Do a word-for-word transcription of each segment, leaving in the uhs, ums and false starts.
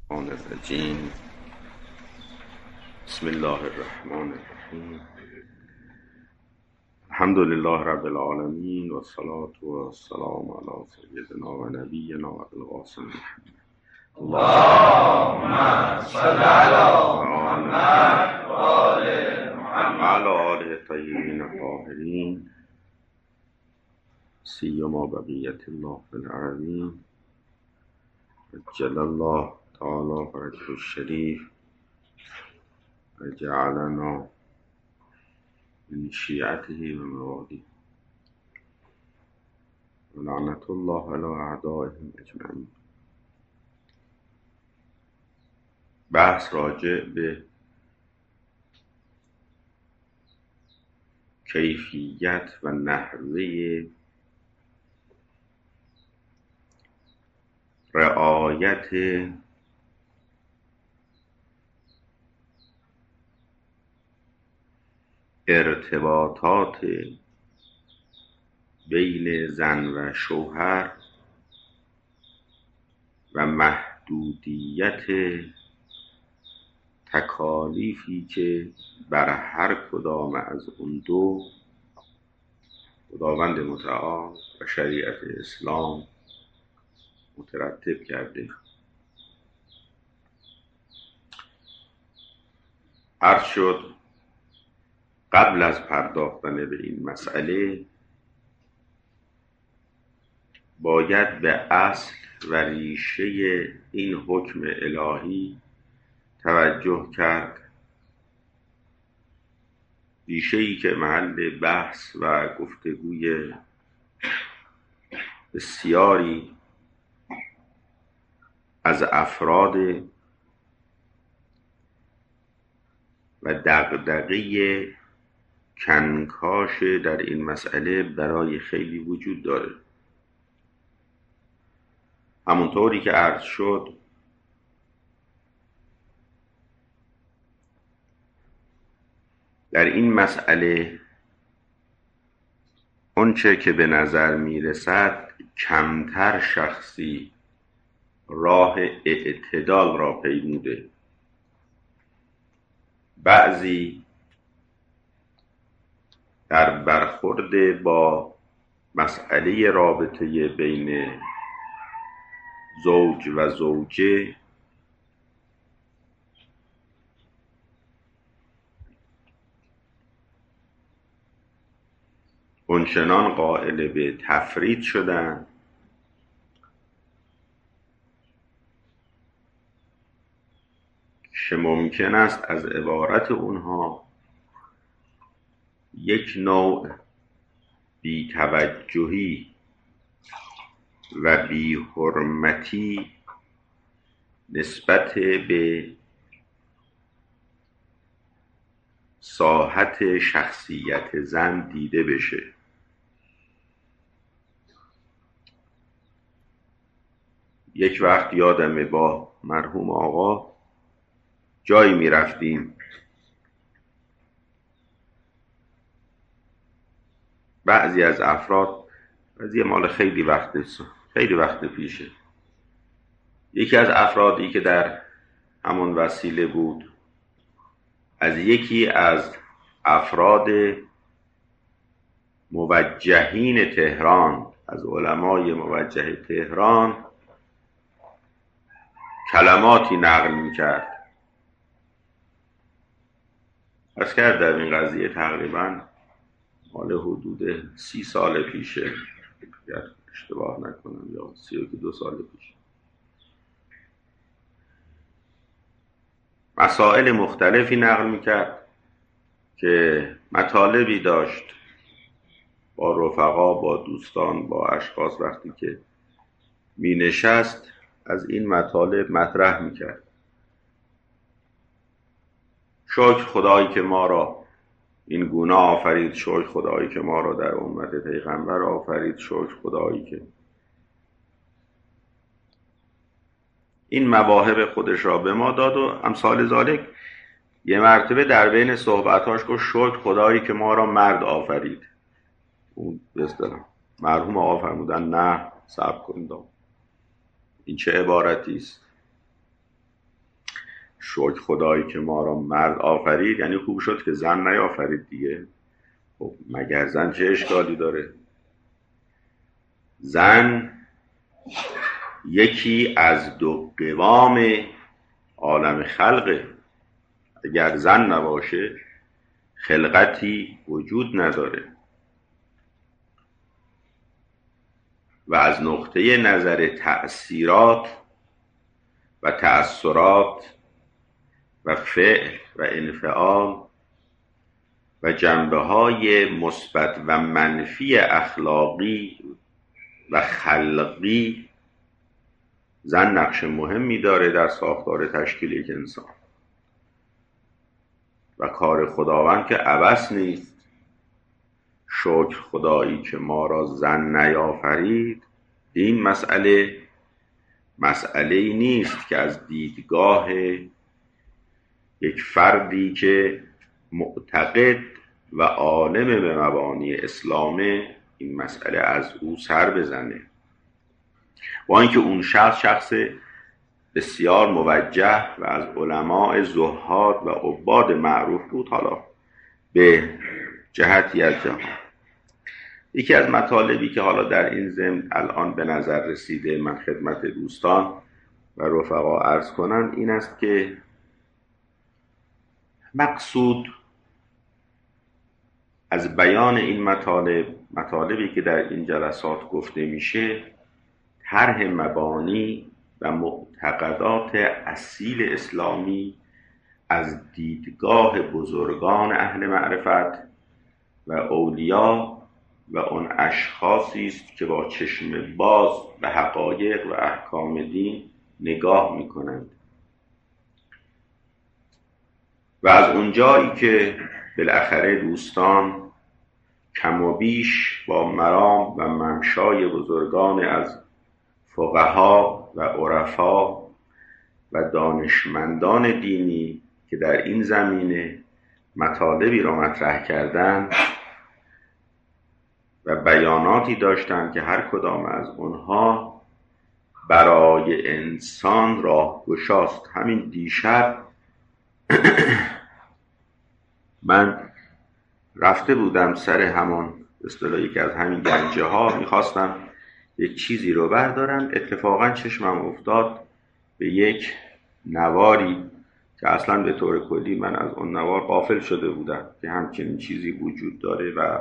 الشیطان الرجیم. بسم الله الرحمن الرحیم. الحمد لله رب العالمین و الصلاة و السلام علی سیدنا و نبینا و القاسم محمد. اللهم صل علی محمد و آل محمد و علی آله الطیبین الطاهرین سیما بقیت الله فی الارضین عجل الله تعالی فرجه الشریف و جعلنا من شیعته و مواليه و لعنت الله علی اعدائهم اجمعین. بحث راجع به کیفیت و نحوه رعایت ارتباطات بین زن و شوهر و محدودیت تکالیفی که بر هر کدام از اون دو خداوند متعال و شریعت اسلام مترتب کرده. عرض شد قبل از پرداختن به این مسئله باید به اصل و ریشه این حکم الهی توجه کرد، ریشه‌ای که محل بحث و گفتگوی بسیاری از افراد و دغدغه کنکاش در این مسئله برای خیلی وجود داره. همونطوری که عرض شد در این مسئله اونچه که به نظر میرسد کمتر شخصی راه اعتدال را پیموده. بعضی در برخورد با مسئله رابطه بین زوج و زوجه اونچنان قائل به تفرید شدن که ممکن است از عبارت اونها یک نوع بی‌توجهی و بی‌حرمتی نسبت به ساحت شخصیت زن دیده بشه. یک وقت یادمه با مرحوم آقا جایی می رفتیم، بعضی از افراد، بعضی مال خیلی وقت خیلی وقت پیشه، یکی از افرادی که در همون وسیله بود از یکی از افراد موجهین تهران، از علمای موجه تهران کلماتی نقل میکرد. عرض کردم این قضیه تقریبا مال حدود سی سال پیشه، اگر اشتباه نکنم، یا سی و دو سال پیش. مسائل مختلفی نقل میکرد که مطالبی داشت با رفقا، با دوستان، با اشخاص وقتی که می نشست از این مطالب مطرح میکرد. شکر خدایی که ما را این گونه آفرید، شکر خدایی که ما را در امت پیغمبر آفرید، شکر خدایی که این مواهب خودش را به ما داد و امثال ذالک. یه مرتبه در بین صحبتاش گفت شکر خدایی که ما را مرد آفرید. اون بسترم مرحوم آقا فرمودن نه صبر کنید، این چه عبارتی است؟ شکر خدایی که ما را مرد آفرید، یعنی خوب شد که زن نیافرید دیگه. خب مگر زن چه اشکالی داره؟ زن یکی از دو قوام عالم خلقه. اگر زن نباشه خلقتی وجود نداره. و از نقطه نظر تأثیرات و تأثیرات و فعل و انفعال و جنبه‌های مثبت و منفی اخلاقی و خلقی، زن نقش مهمی داره در ساختار تشکیل یک انسان. و کار خداوند که عبث نیست. شکر خدایی که ما را زن نیافرید، این مسئله مسئله نیست که از دیدگاه یک فردی که معتقد و عالم به مبانی اسلامه این مسئله از او سر بزنه. با اینکه اون شخص شخص بسیار موجه و از علماء زهاد و عباد معروف بود، حالا به جهتی از جهان. یکی از مطالبی که حالا در این ضمن الان به نظر رسیده من خدمت دوستان و رفقا عرض کنم این است که مقصود از بیان این مطالب، مطالبی که در این جلسات گفته میشه، طرح مبانی و معتقدات اصیل اسلامی از دیدگاه بزرگان اهل معرفت و اولیا و اون اشخاصی است که با چشم باز به حقایق و احکام دین نگاه میکنند. و از اونجایی که بالاخره دوستان کم و بیش با مرام و ممشای بزرگان از فقها و عرفا و دانشمندان دینی که در این زمینه مطالبی را مطرح کردند و بیاناتی داشتند که هر کدام از اونها برای انسان راهگشاست. همین دیشب من رفته بودم سر همون اصطلاحی که از همین گنجه ها میخواستم یک چیزی رو بردارم، اتفاقا چشمم افتاد به یک نواری که اصلا به طور کلی من از اون نوار غافل شده بودم که همچنین چیزی وجود داره و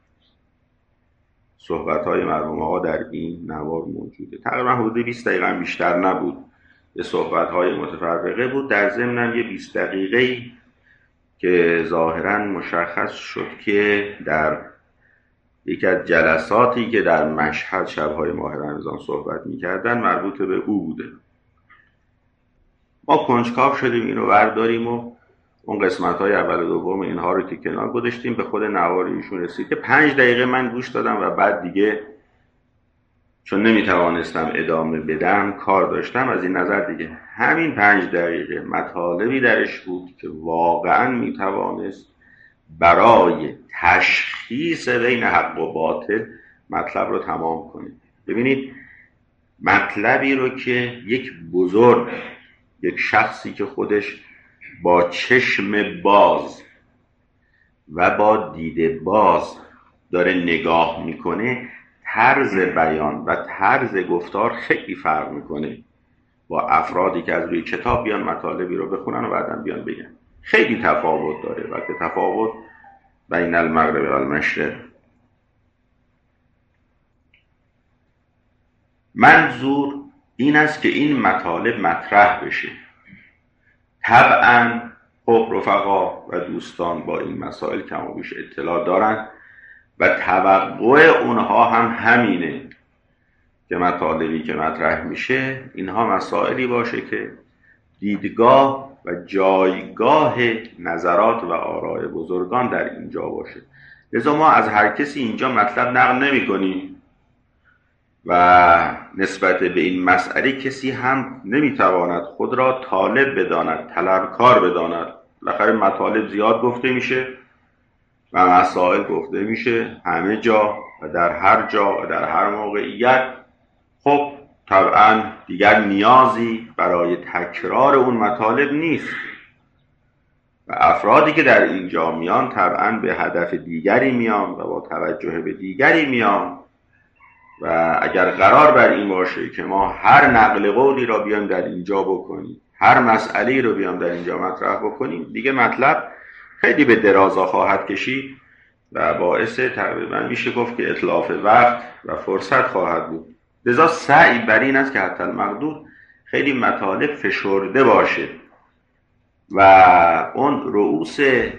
صحبت‌های مرحوم آقا در این نوار موجوده. تقریبا حدود بیست دقیقه بیشتر نبود، به صحبت‌های متفرقه بود. در ضمن یه بیست دقیقه‌ای که ظاهراً مشخص شد که در یکی از جلساتی که در مشهد شب‌های ماه رمضان صحبت می‌کردن مربوط به او بوده. ما کنجکاو شدیم اینو برداریم و اون قسمت‌های اول و دوم اینها رو که کنار گذاشتیم، به خود نوار ایشون رسید که پنج دقیقه من گوش دادم و بعد دیگه چون نمیتوانستم ادامه بدم کار داشتم. از این نظر دیگه همین پنج دقیقه مطالبی درش بود که واقعا میتوانست برای تشخیص بین حق و باطل مطلب رو تمام کنه. ببینید مطلبی رو که یک بزرگ، یک شخصی که خودش با چشم باز و با دید باز داره نگاه میکنه، طرز بیان و طرز گفتار خیلی فرق میکنه با افرادی که از روی کتاب بیان مطالبی رو بخونن و بعدم بیان بگن. خیلی تفاوت داره و که تفاوت بین المغرب و المشرق. منظور این است که این مطالب مطرح بشه. طبعا خب رفقا و دوستان با این مسائل کم و بیش اطلاع دارن و توقع اونها هم همینه که مطالبی که مطرح میشه اینها مسائلی باشه که دیدگاه و جایگاه نظرات و آراء بزرگان در اینجا باشه. لذا ما از هر کسی اینجا مطلب نقل نمی کنیم و نسبت به این مسئله کسی هم نمیتواند خود را طالب بداند، طلبکار بداند. بالاخره مطالب زیاد گفته میشه و مسائل گفته میشه همه جا و در هر جا و در هر موقعیت. خب طبعا دیگر نیازی برای تکرار اون مطالب نیست و افرادی که در اینجا میان طبعا به هدف دیگری میان و با توجه به دیگری میان و اگر قرار بر این باشه که ما هر نقل قولی را بیان در اینجا بکنیم، هر مسئله رو بیان در اینجا مطرح بکنیم، دیگه مطلب خیلی به درازا خواهد کشید و باعث تقریبا میشه گفت که اتلاف وقت و فرصت خواهد بود. لذا سعی بر این است که حتی المقدور خیلی مطالب فشرده باشه و اون رؤوس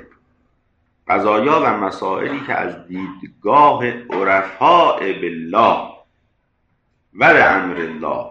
قضایا و مسائلی که از دیدگاه عرفاء بالله و به امر الله،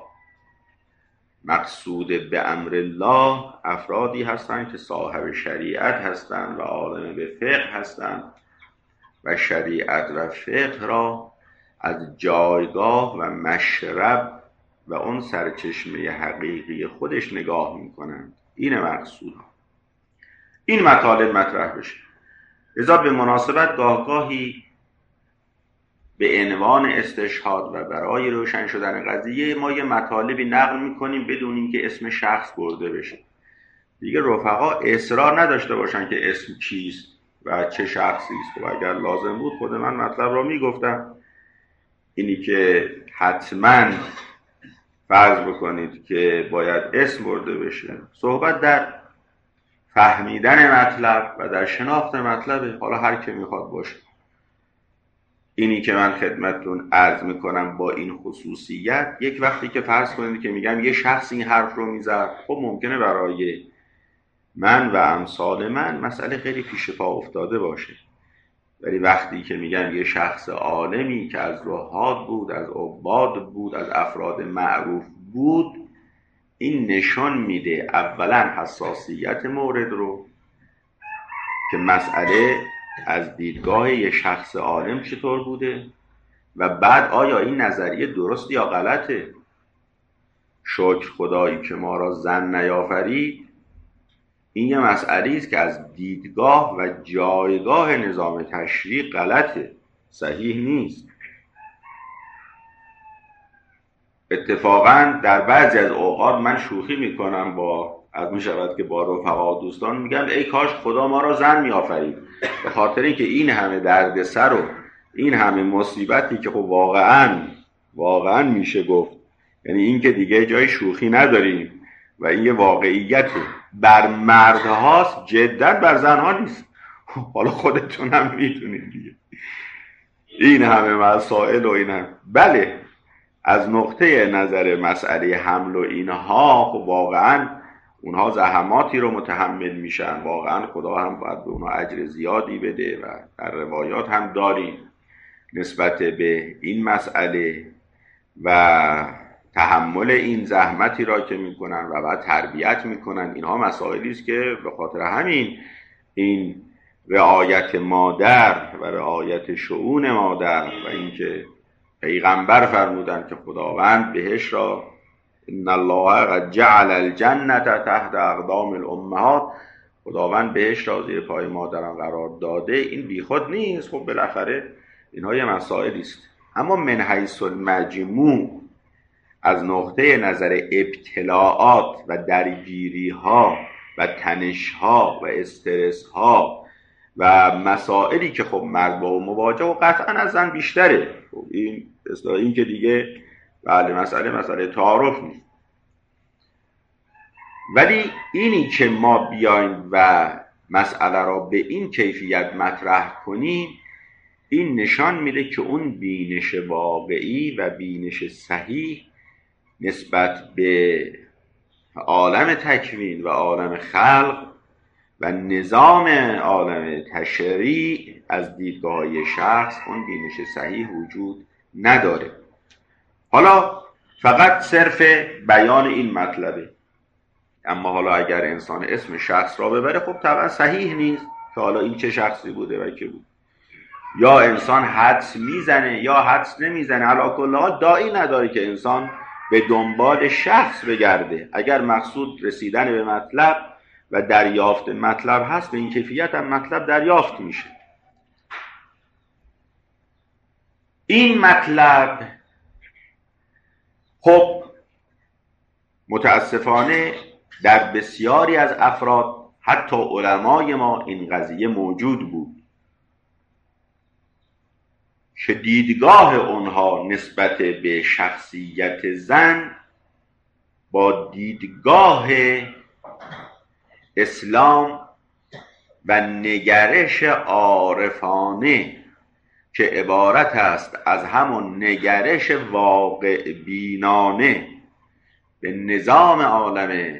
مقصود به امر الله افرادی هستند که صاحب شریعت هستند و عالم به فقه هستند و شریعت و فقه را از جایگاه و مشرب و اون سرچشمه حقیقی خودش نگاه میکنند. این مقصود ها. این مطالب مطرح بشه. لذا به مناسبت گاهگاهی به عنوان استشهاد و برای روشن شدن قضیه ما یه مطالبی نقل میکنیم بدون اینکه اسم شخص برده بشه. دیگه رفقا اصرار نداشته باشن که اسم چیست و چه شخصی است و اگر لازم بود خود من مطلب را میگفتم. اینی که حتما فرض بکنید که باید اسم برده بشه. صحبت در فهمیدن مطلب و در شناخت مطلب، حالا هر که میخواد باشه. اینی که من خدمتتون عرض میکنم با این خصوصیت، یک وقتی که فرض کنید که میگم یه شخص این حرف رو میزد، خب ممکنه برای من و امثال من مسئله خیلی پیش پا افتاده باشه، ولی وقتی که میگم یه شخص عالمی که از زهاد بود، از عباد بود، از افراد معروف بود، این نشان میده اولا حساسیت مورد رو که مسئله از دیدگاه یه شخص عالم چطور بوده و بعد آیا این نظریه درست یا غلطه. شکر خدایی که ما را زن نیافرید، این یه مسئله است که از دیدگاه و جایگاه نظام تشریع غلطه، صحیح نیست. اتفاقا در بعضی از اوقات من شوخی میکنم با از می شود که با رفقا و دوستان میگم ای کاش خدا ما را زن میآفرید، به خاطر اینکه این همه دردسر و این همه مصیبتی که خب واقعا واقعا میشه گفت، یعنی این که دیگه جای شوخی نداریم و این یه واقعیته، بر مردهاست، جدا بر زنها نیست. حالا خودتون هم میتونید دیگه این همه مسائل و این هم. بله از نقطه نظر مسئله حمل و اینها خب واقعا اونها زحماتی رو متحمل میشن، واقعا خدا هم باید به اونها اجر زیادی بده و در روایات هم داریم نسبت به این مسئله و تحمل این زحمتی را که میکنن و بعد تربیت میکنن. اینها مسائلی است که به خاطر همین این رعایت مادر و رعایت شؤون مادر و اینکه پیغمبر فرمودن که خداوند بهش را ان الله قد جعل الجنة تحت اقدام الامهات، خداوند بهش را زیر پای مادران قرار داده، این بیخود نیست. خب بالاخره اینها یه مسائلی است. اما من حیث المجموع از نقطه نظر ابتلاعات و درگیری ها و تنش ها و استرس ها و مسائلی که خب مرد با مواجه و قطعا از زن بیشتره، خب این اصلا این که دیگه بله مسئله مسئله تعارف نیست، ولی اینی که ما بیایم و مسئله را به این کیفیت مطرح کنیم، این نشان میده که اون بینش واقعی و بینش صحیح نسبت به عالم تکوین و عالم خلق و نظام عالم تشریع از دیدگاه شخص اون بینش صحیح وجود نداره. حالا فقط صرف بیان این مطلبه، اما حالا اگر انسان اسم شخص را ببره خب طبعا صحیح نیست که حالا این چه شخصی بوده و که بود، یا انسان حدس میزنه یا حدس نمیزنه، علی کل حال داعی نداره که انسان به دنبال شخص بگرده. اگر مقصود رسیدن به مطلب و دریافت مطلب هست، به این کیفیت هم مطلب دریافت میشه. این مطلب خب متاسفانه در بسیاری از افراد، حتی علمای ما، این قضیه موجود بود که دیدگاه اونها نسبت به شخصیت زن با دیدگاه اسلام و نگرش عارفانه که عبارت است از همون نگرش واقع بینانه به نظام عالم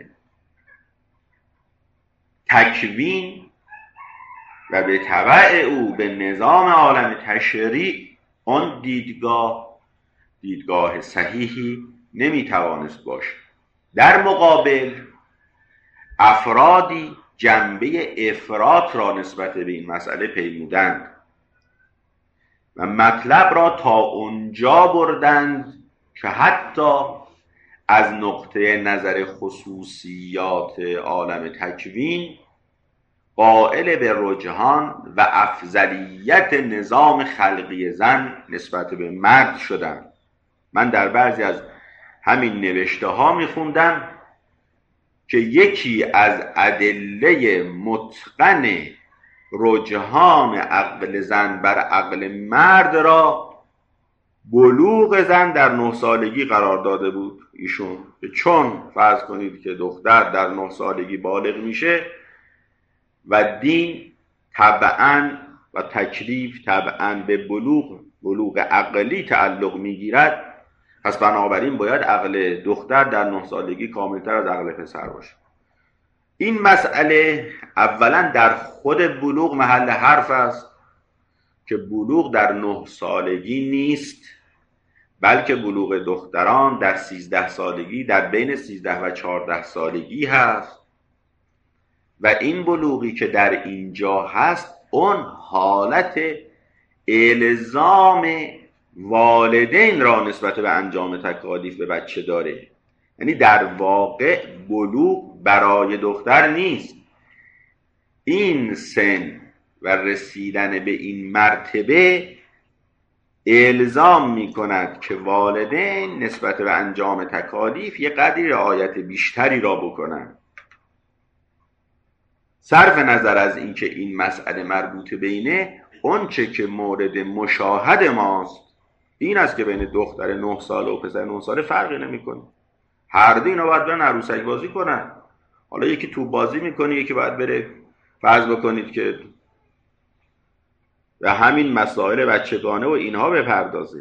تکوین و به تبع او به نظام عالم تشریع، آن دیدگاه دیدگاه صحیحی نمیتوانست باشد. در مقابل افرادی جنبه افراط را نسبت به این مسئله پیمودند و مطلب را تا اونجا بردند که حتی از نقطه نظر خصوصیات عالم تکوین قائل به رجحان و افضلیت نظام خلقی زن نسبت به مرد شدند. من در بعضی از همین نوشته ها میخوندم که یکی از ادله متقن رجحان عقل زن بر عقل مرد را بلوغ زن در نه سالگی قرار داده بود ایشون. چون فرض کنید که دختر در نه سالگی بالغ میشه و دین طبعاً و تکلیف طبعاً به بلوغ بلوغ عقلی تعلق میگیرد، پس بنابراین باید عقل دختر در نه سالگی کاملتر از عقل پسر باشه. این مسئله اولا در خود بلوغ محل حرف است که بلوغ در نه سالگی نیست، بلکه بلوغ دختران در سیزده سالگی، در بین سیزده و چهارده سالگی هست و این بلوغی که در اینجا هست اون حالت الزام والدین را نسبت به انجام تکالیف به بچه داره. یعنی در واقع بلوغ برای دختر نیست. این سن و رسیدن به این مرتبه الزام می کند که والدین نسبت به انجام تکالیف یه قدری رعایت بیشتری را بکنند. صرف نظر از اینکه این مسئله مربوط به اینه، اون چه که مورد مشاهد ماست این است که بین دختر نه ساله و پسر نه ساله فرقی نمیکنه. هر دو اینا باید برن عروسک بازی کنن. حالا یکی توپ بازی میکنه، یکی باید بره فرض بکنید که و همین مسائل بچگانه و اینها بپردازه.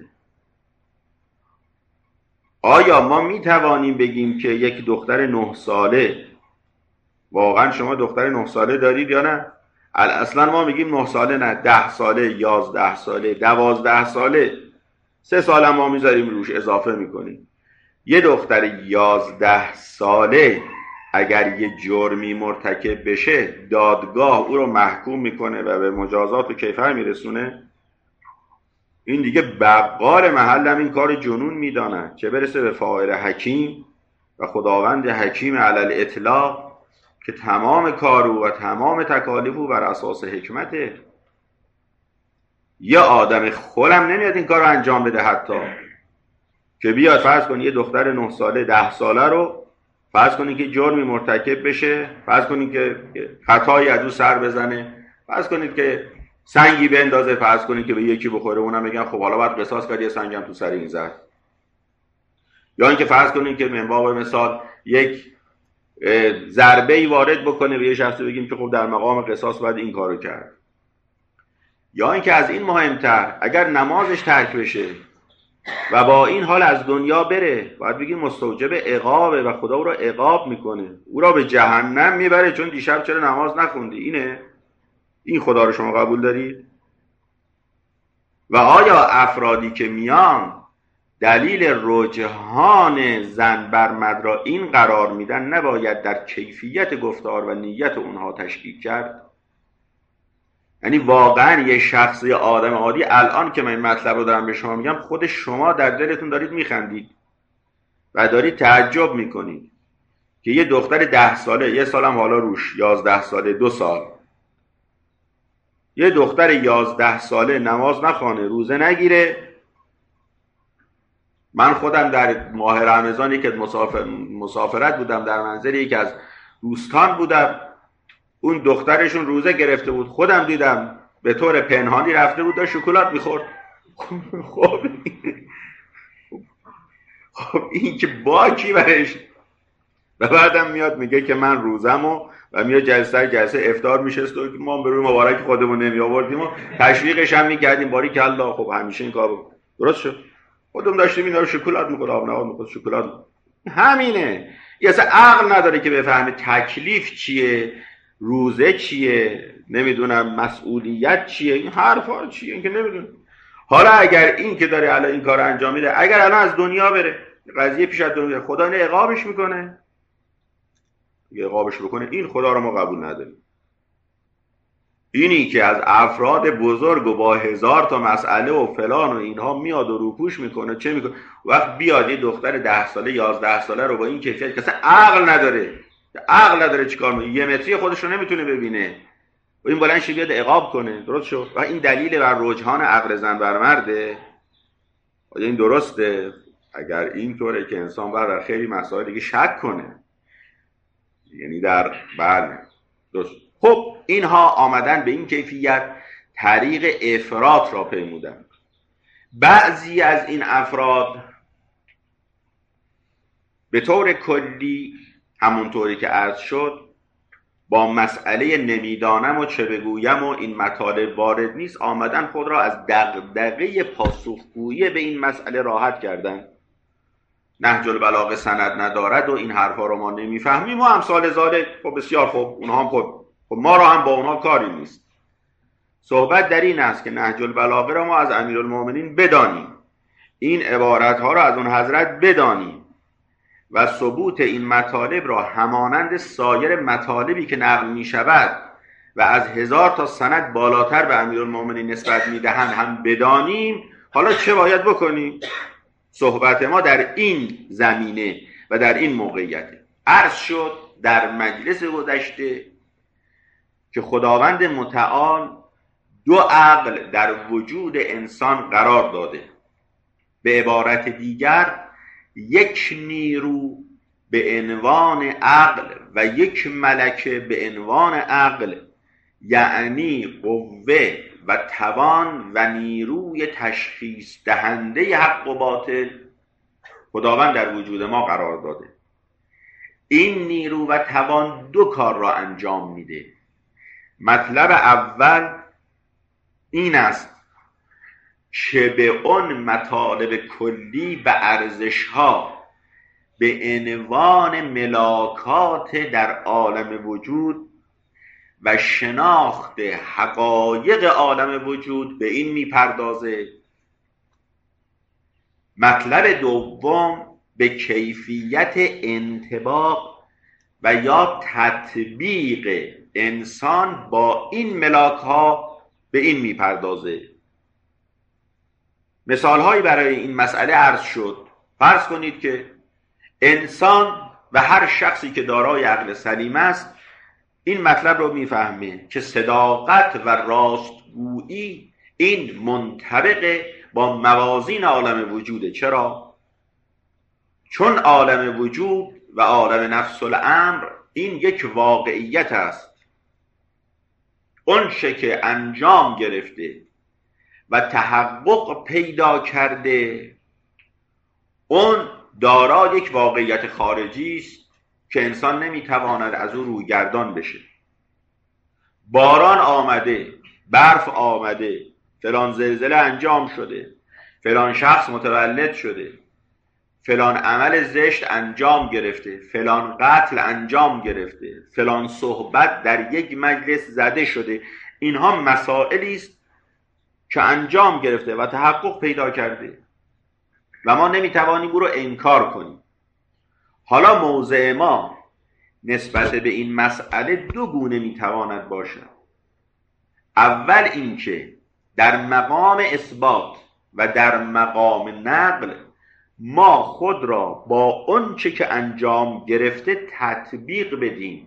آیا ما میتوانیم بگیم که یک دختر نه ساله، واقعا شما دختر نه ساله دارید یا نه؟ اصلا ما میگیم نه ساله نه، ده ساله، یازده ساله، دوازده ساله، سه سال هم ما میذاریم روش اضافه میکنیم. یه دختر یازده ساله اگر یه جرمی مرتکب بشه دادگاه او رو محکوم میکنه و به مجازات و کیفر میرسونه، این دیگه بقال محل هم این کار جنون میدانه، چه برسه به فاعل حکیم و خداوند حکیم علی الاطلاق که تمام کارو و تمام تکالیفو بر اساس حکمته. یه آدم خولم نمیاد این کار رو انجام بده، حتی که بیاد فرض کنی یه دختر نه ساله ده ساله رو فرض کنی که جرمی مرتکب بشه، فرض کنی که خطایی از او سر بزنه، فرض کنید که سنگی بندازه، فرض کنید که به یکی بخوره، اونم بگن خب حالا باید قصاص کنی، یه سنگم تو سر این زد. یا اینکه فرض کنید که من باب مثال یک ضربه‌ای وارد بکنه به یه شخصی، بگیم که خب در مقام قصاص باید این کارو کرد. یا اینکه از این مهمتر اگر نمازش ترک بشه و با این حال از دنیا بره، باید بگیم مستوجب عقابه و خدا او را عقاب میکنه، او را به جهنم میبره چون دیشب چرا نماز نخوندی. اینه این خدا رو شما قبول دارید؟ و آیا افرادی که میان دلیل رجحان زن بر مرد را این قرار میدن نباید در کیفیت گفتار و نیت اونها تشکیک کرد؟ یعنی واقعا یه شخص، یه آدم عادی، الان که من این مطلب رو دارم به شما میگم، خود شما در دلتون دارید میخندید و دارید تعجب میکنید که یه دختر ده ساله، یه سالم حالا روش، یازده ساله، دو سال، یه دختر یازده ساله نماز نخوانه، روزه نگیره من خودم در ماه رمضانی که مسافر مسافرت بودم در منزل یکی از دوستان بودم، اون دخترشون روزه گرفته بود، خودم دیدم به طور پنهانی رفته بود داشت شکلات میخورد. خب خب این که باکی برش. و بعدم میاد میگه که من روزمو و میاد جلسه جلسه افطار میشست و ما به روی مبارک خودمون نمی آوردیم و تشویقش هم میکردیم باری که الله خب همیشه این کارو درست شد. خودم داشتیم اینا رو شکلات میخورد، آب نبات میخورد، شکلات. همینه. یه اصلا عقل نداره که بفهمه تکلیف چیه، روزه چیه، نمیدونم مسئولیت چیه، این حرفا چیه، این که نمیدونه. حالا اگر این که داره الان این کار انجام میده اگر الان از دنیا بره، قضیه پیش از دنیا، خدا اینو عقابش میکنه. اگه عقابش بکنه این خدا رو ما قبول نداریم. اینی که از افراد بزرگ و با هزار تا مسئله و فلان و اینها میاد و روپوش میکنه چه میکنه، وقت بیاد یه دختر ده ساله یازده ساله رو با این کیفیت که اصلا عقل نداره، عقل نداره چیکار میکنه، یه متری خودش رو نمیتونه ببینه و این بلند شه بیاد عقاب کنه، درست شد؟ و این دلیل بر رجحان عقل زن بر مرده. آیا این درسته؟ اگر این طوره که انسان باید در خیلی مسائل دیگه شک کنه، یعنی در بله درست. خب اینها آمدن به این کیفیت طریق افراط را پیمودن. بعضی از این افراد به طور کلی همونطوری که عرض شد با مسئله نمیدانم و چه بگویم و این مطالب وارد نیست، آمدن خود را از دغدغه پاسخگویی به این مسئله راحت کردن. نهج البلاغه سند ندارد و این حرفا رو ما نمیفهمیم و امثال ذالک. خب بسیار خوب، اونها هم خب خب ما را هم با اونها کاری نیست. صحبت در این است که نهج البلاغه را ما از امیرالمومنین بدانیم، این عبارت ها را از اون حضرت بدانیم و ثبوت این مطالب را همانند سایر مطالبی که نقل می شود و از هزار تا سند بالاتر به امیرالمومنین نسبت می دهند هم بدانیم. حالا چه باید بکنیم؟ صحبت ما در این زمینه و در این موقعیت عرض شد در مجلس گذشته که خداوند متعال دو عقل در وجود انسان قرار داده. به عبارت دیگر یک نیرو به عنوان عقل و یک ملکه به عنوان عقل، یعنی قوه و توان و نیروی تشخیص دهنده حق و باطل، خداوند در وجود ما قرار داده. این نیرو و توان دو کار را انجام میده. مطلب اول این است که به اون مطالب کلی و ارزش‌ها به عنوان ملاکات در عالم وجود و شناخت حقایق عالم وجود به این میپردازه. مطلب دوم به کیفیت انطباق و یا تطبیق انسان با این ملاک ها به این میپردازه. مثال هایی برای این مسئله عرض شد. فرض کنید که انسان و هر شخصی که دارای عقل سلیم است این مطلب رو میفهمه که صداقت و راستگویی این منطبق با موازین عالم وجوده. چرا؟ چون عالم وجود و عالم نفس الامر این یک واقعیت است. اون چه که انجام گرفته و تحقق پیدا کرده اون دارا یک واقعیت خارجی است که انسان نمیتواند از او رویگردان بشه. باران آمده، برف آمده، فلان زلزله انجام شده، فلان شخص متولد شده، فلان عمل زشت انجام گرفته، فلان قتل انجام گرفته، فلان صحبت در یک مجلس زده شده. اینها مسائلی است که انجام گرفته و تحقق پیدا کرده و ما نمیتوانیم او رو انکار کنیم. حالا موضع ما نسبت به این مسئله دو گونه میتواند باشد. اول اینکه در مقام اثبات و در مقام نقل ما خود را با اون چه که انجام گرفته تطبیق بدیم.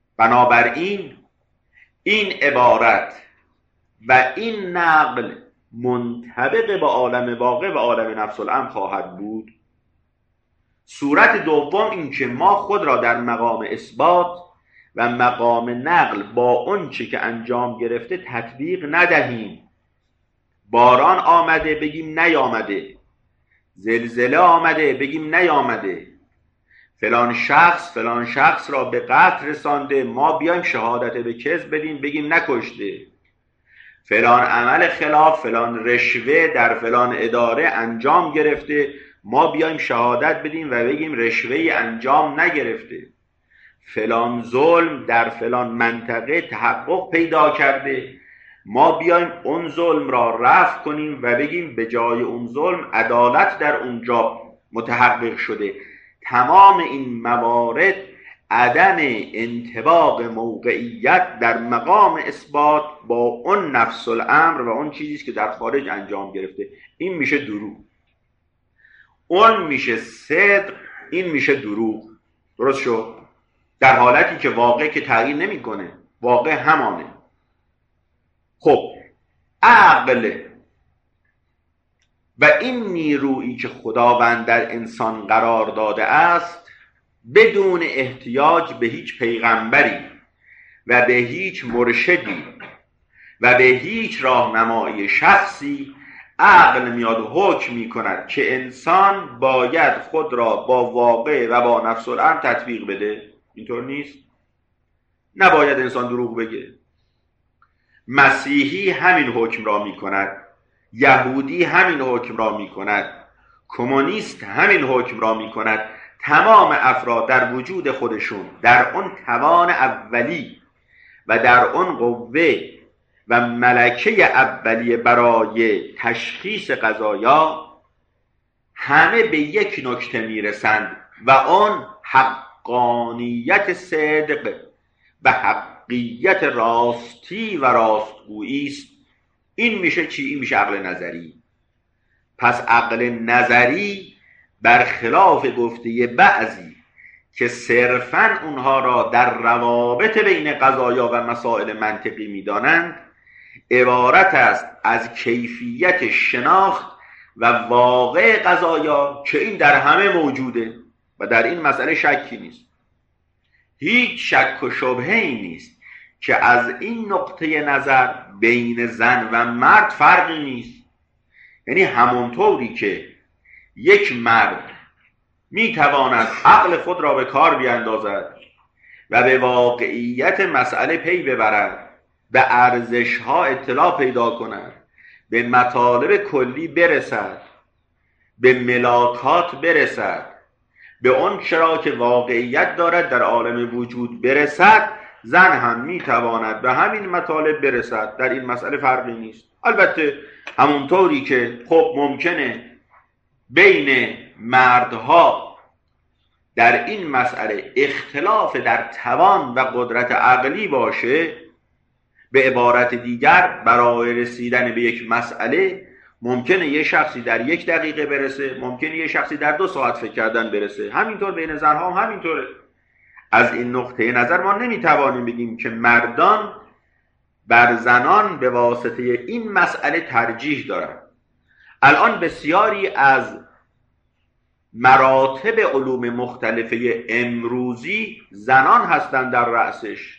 بنابراین این عبارت و این نقل منطبق با عالم واقع و عالم نفس الامر خواهد بود. صورت دوم این که ما خود را در مقام اثبات و مقام نقل با اون چی که انجام گرفته تطبیق ندهیم. باران آمده بگیم نیامده، زلزله آمده بگیم نیامده، فلان شخص فلان شخص را به قتل رسانده، ما بیایم شهادت به کذب بدیم بگیم نکشته، فلان عمل خلاف فلان رشوه در فلان اداره انجام گرفته، ما بیایم شهادت بدیم و بگیم رشوهی انجام نگرفته، فلان ظلم در فلان منطقه تحقق پیدا کرده، ما بیایم اون ظلم را رفع کنیم و بگیم به جای اون ظلم عدالت در اونجا متحقق شده. تمام این موارد عدم انطباق موقعیت در مقام اثبات با اون نفس الامر و اون چیزی که در خارج انجام گرفته، این میشه دروغ. اون میشه صدق، این میشه دروغ. درست شد؟ در حالتی که واقع که تغییر نمیکنه، واقع همانه. خب عقل و این نیرویی که خداوند در انسان قرار داده است بدون احتیاج به هیچ پیغمبری و به هیچ مرشدی و به هیچ راهنمایی شخصی، عقل میاد حکم میکند که انسان باید خود را با واقع و با نفس الامر تطبیق بده. اینطور نیست؟ نباید انسان دروغ بگه. مسیحی همین حکم را میکند، یهودی همین حکم را میکند، کمونیست همین حکم را میکند. تمام افراد در وجود خودشون در اون توان اولی و در اون قوه و ملکه اولیه برای تشخیص قضایا همه به یک نکته میرسند و اون حقانیت صدق و حقیت راستی و راستگویی است. این میشه چی؟ این میشه عقل نظری. پس عقل نظری برخلاف گفته بعضی که صرفاً اونها را در روابط بین قضایا و مسائل منطقی میدانند، عبارت است از کیفیت شناخت و واقع قضایا که این در همه موجوده و در این مسئله شکی نیست. هیچ شک و شبهه‌ای نیست که از این نقطه نظر بین زن و مرد فرقی نیست. یعنی همونطوری که یک مرد میتواند عقل خود را به کار بیاندازد و به واقعیت مسئله پی ببرد، به ارزش‌ها اطلاع پیدا کند، به مطالب کلی برسد، به ملاکات برسد، به اون چرا که واقعیت دارد در عالم وجود برسد، زن هم میتواند به همین مطالب برسد. در این مسئله فرقی نیست. البته همونطوری که خب ممکنه بین مردها در این مسئله اختلاف در توان و قدرت عقلی باشه، به عبارت دیگر برای رسیدن به یک مسئله ممکنه یه شخصی در یک دقیقه برسه، ممکنه یه شخصی در دو ساعت فکر کردن برسه. همینطور بین زنها هم همینطوره. از این نقطه نظر ما نمیتوانیم بگیم که مردان بر زنان به واسطه این مسئله ترجیح دارند. الان بسیاری از مراتب علوم مختلفه امروزی زنان هستند در رأسش.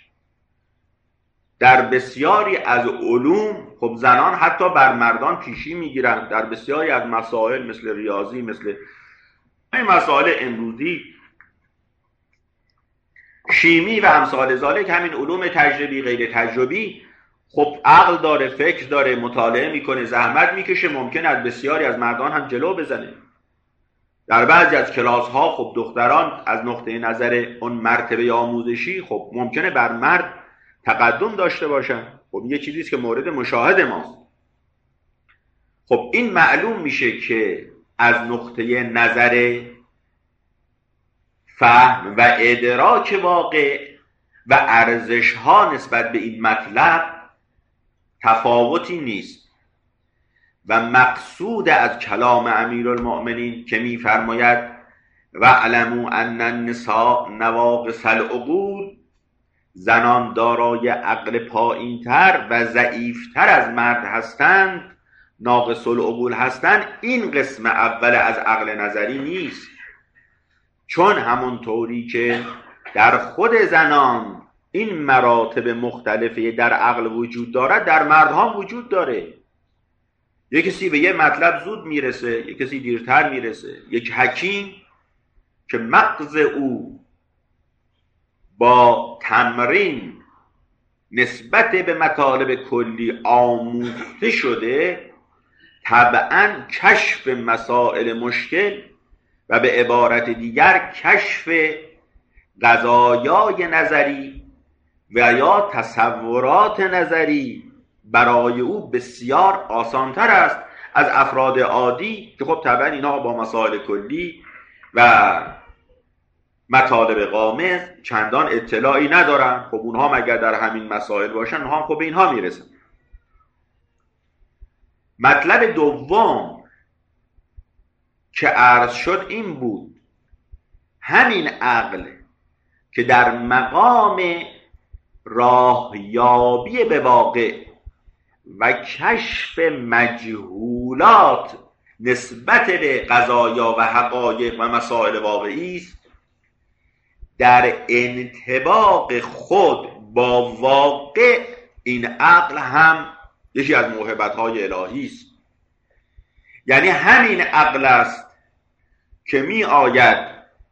در بسیاری از علوم خب زنان حتی بر مردان پیشی میگیرند. در بسیاری از مسائل مثل ریاضی، مثل این مسائل امروزی، شیمی و امثال ذالک، همین علوم تجربی غیر تجربی، خب عقل داره، فکر داره، مطالعه میکنه، زحمت میکشه، ممکن از بسیاری از مردان هم جلو بزنه. در بعضی از کلاس ها خب دختران از نقطه نظر اون مرتبه آموزشی خب ممکنه بر مرد تقدم داشته باشن. خب یه چیزیست که مورد مشاهده ماست. خب این معلوم میشه که از نقطه نظر فهم و ادراک واقع و ارزش ها نسبت به این مطلب تفاوتی نیست. و مقصود از کلام امیرالمؤمنین که میفرماید و علموا ان النساء نواقص العقول، زنان دارای عقل پایین‌تر و ضعیف‌تر از مرد هستند، ناقص العقول هستن، این قسم اول از عقل نظری نیست. چون همونطوری که در خود زنان این مراتب مختلفی در عقل وجود دارد، در مردها وجود داره. یک کسی به یه مطلب زود میرسه، یک کسی دیرتر میرسه. یک حکیم که مغز او با تمرین نسبت به مطالب کلی آموخته شده، طبعاً کشف مسائل مشکل و به عبارت دیگر کشف قضایای نظری و یا تصورات نظری برای او بسیار آسانتر است از افراد عادی که خب طبعا اینا با مسائل کلی و مطالب غامض چندان اطلاعی ندارن. خب اونها مگر در همین مسائل باشن، اونها خب به اینها میرسن. مطلب دوم که عرض شد این بود، همین عقل که در مقام راهیابی به واقع و کشف مجهولات نسبت به قضایا و حقایق و مسائل واقعی است، در انطباق خود با واقع این عقل هم یکی از موهبت‌های الهی است. یعنی همین عقل است که می آید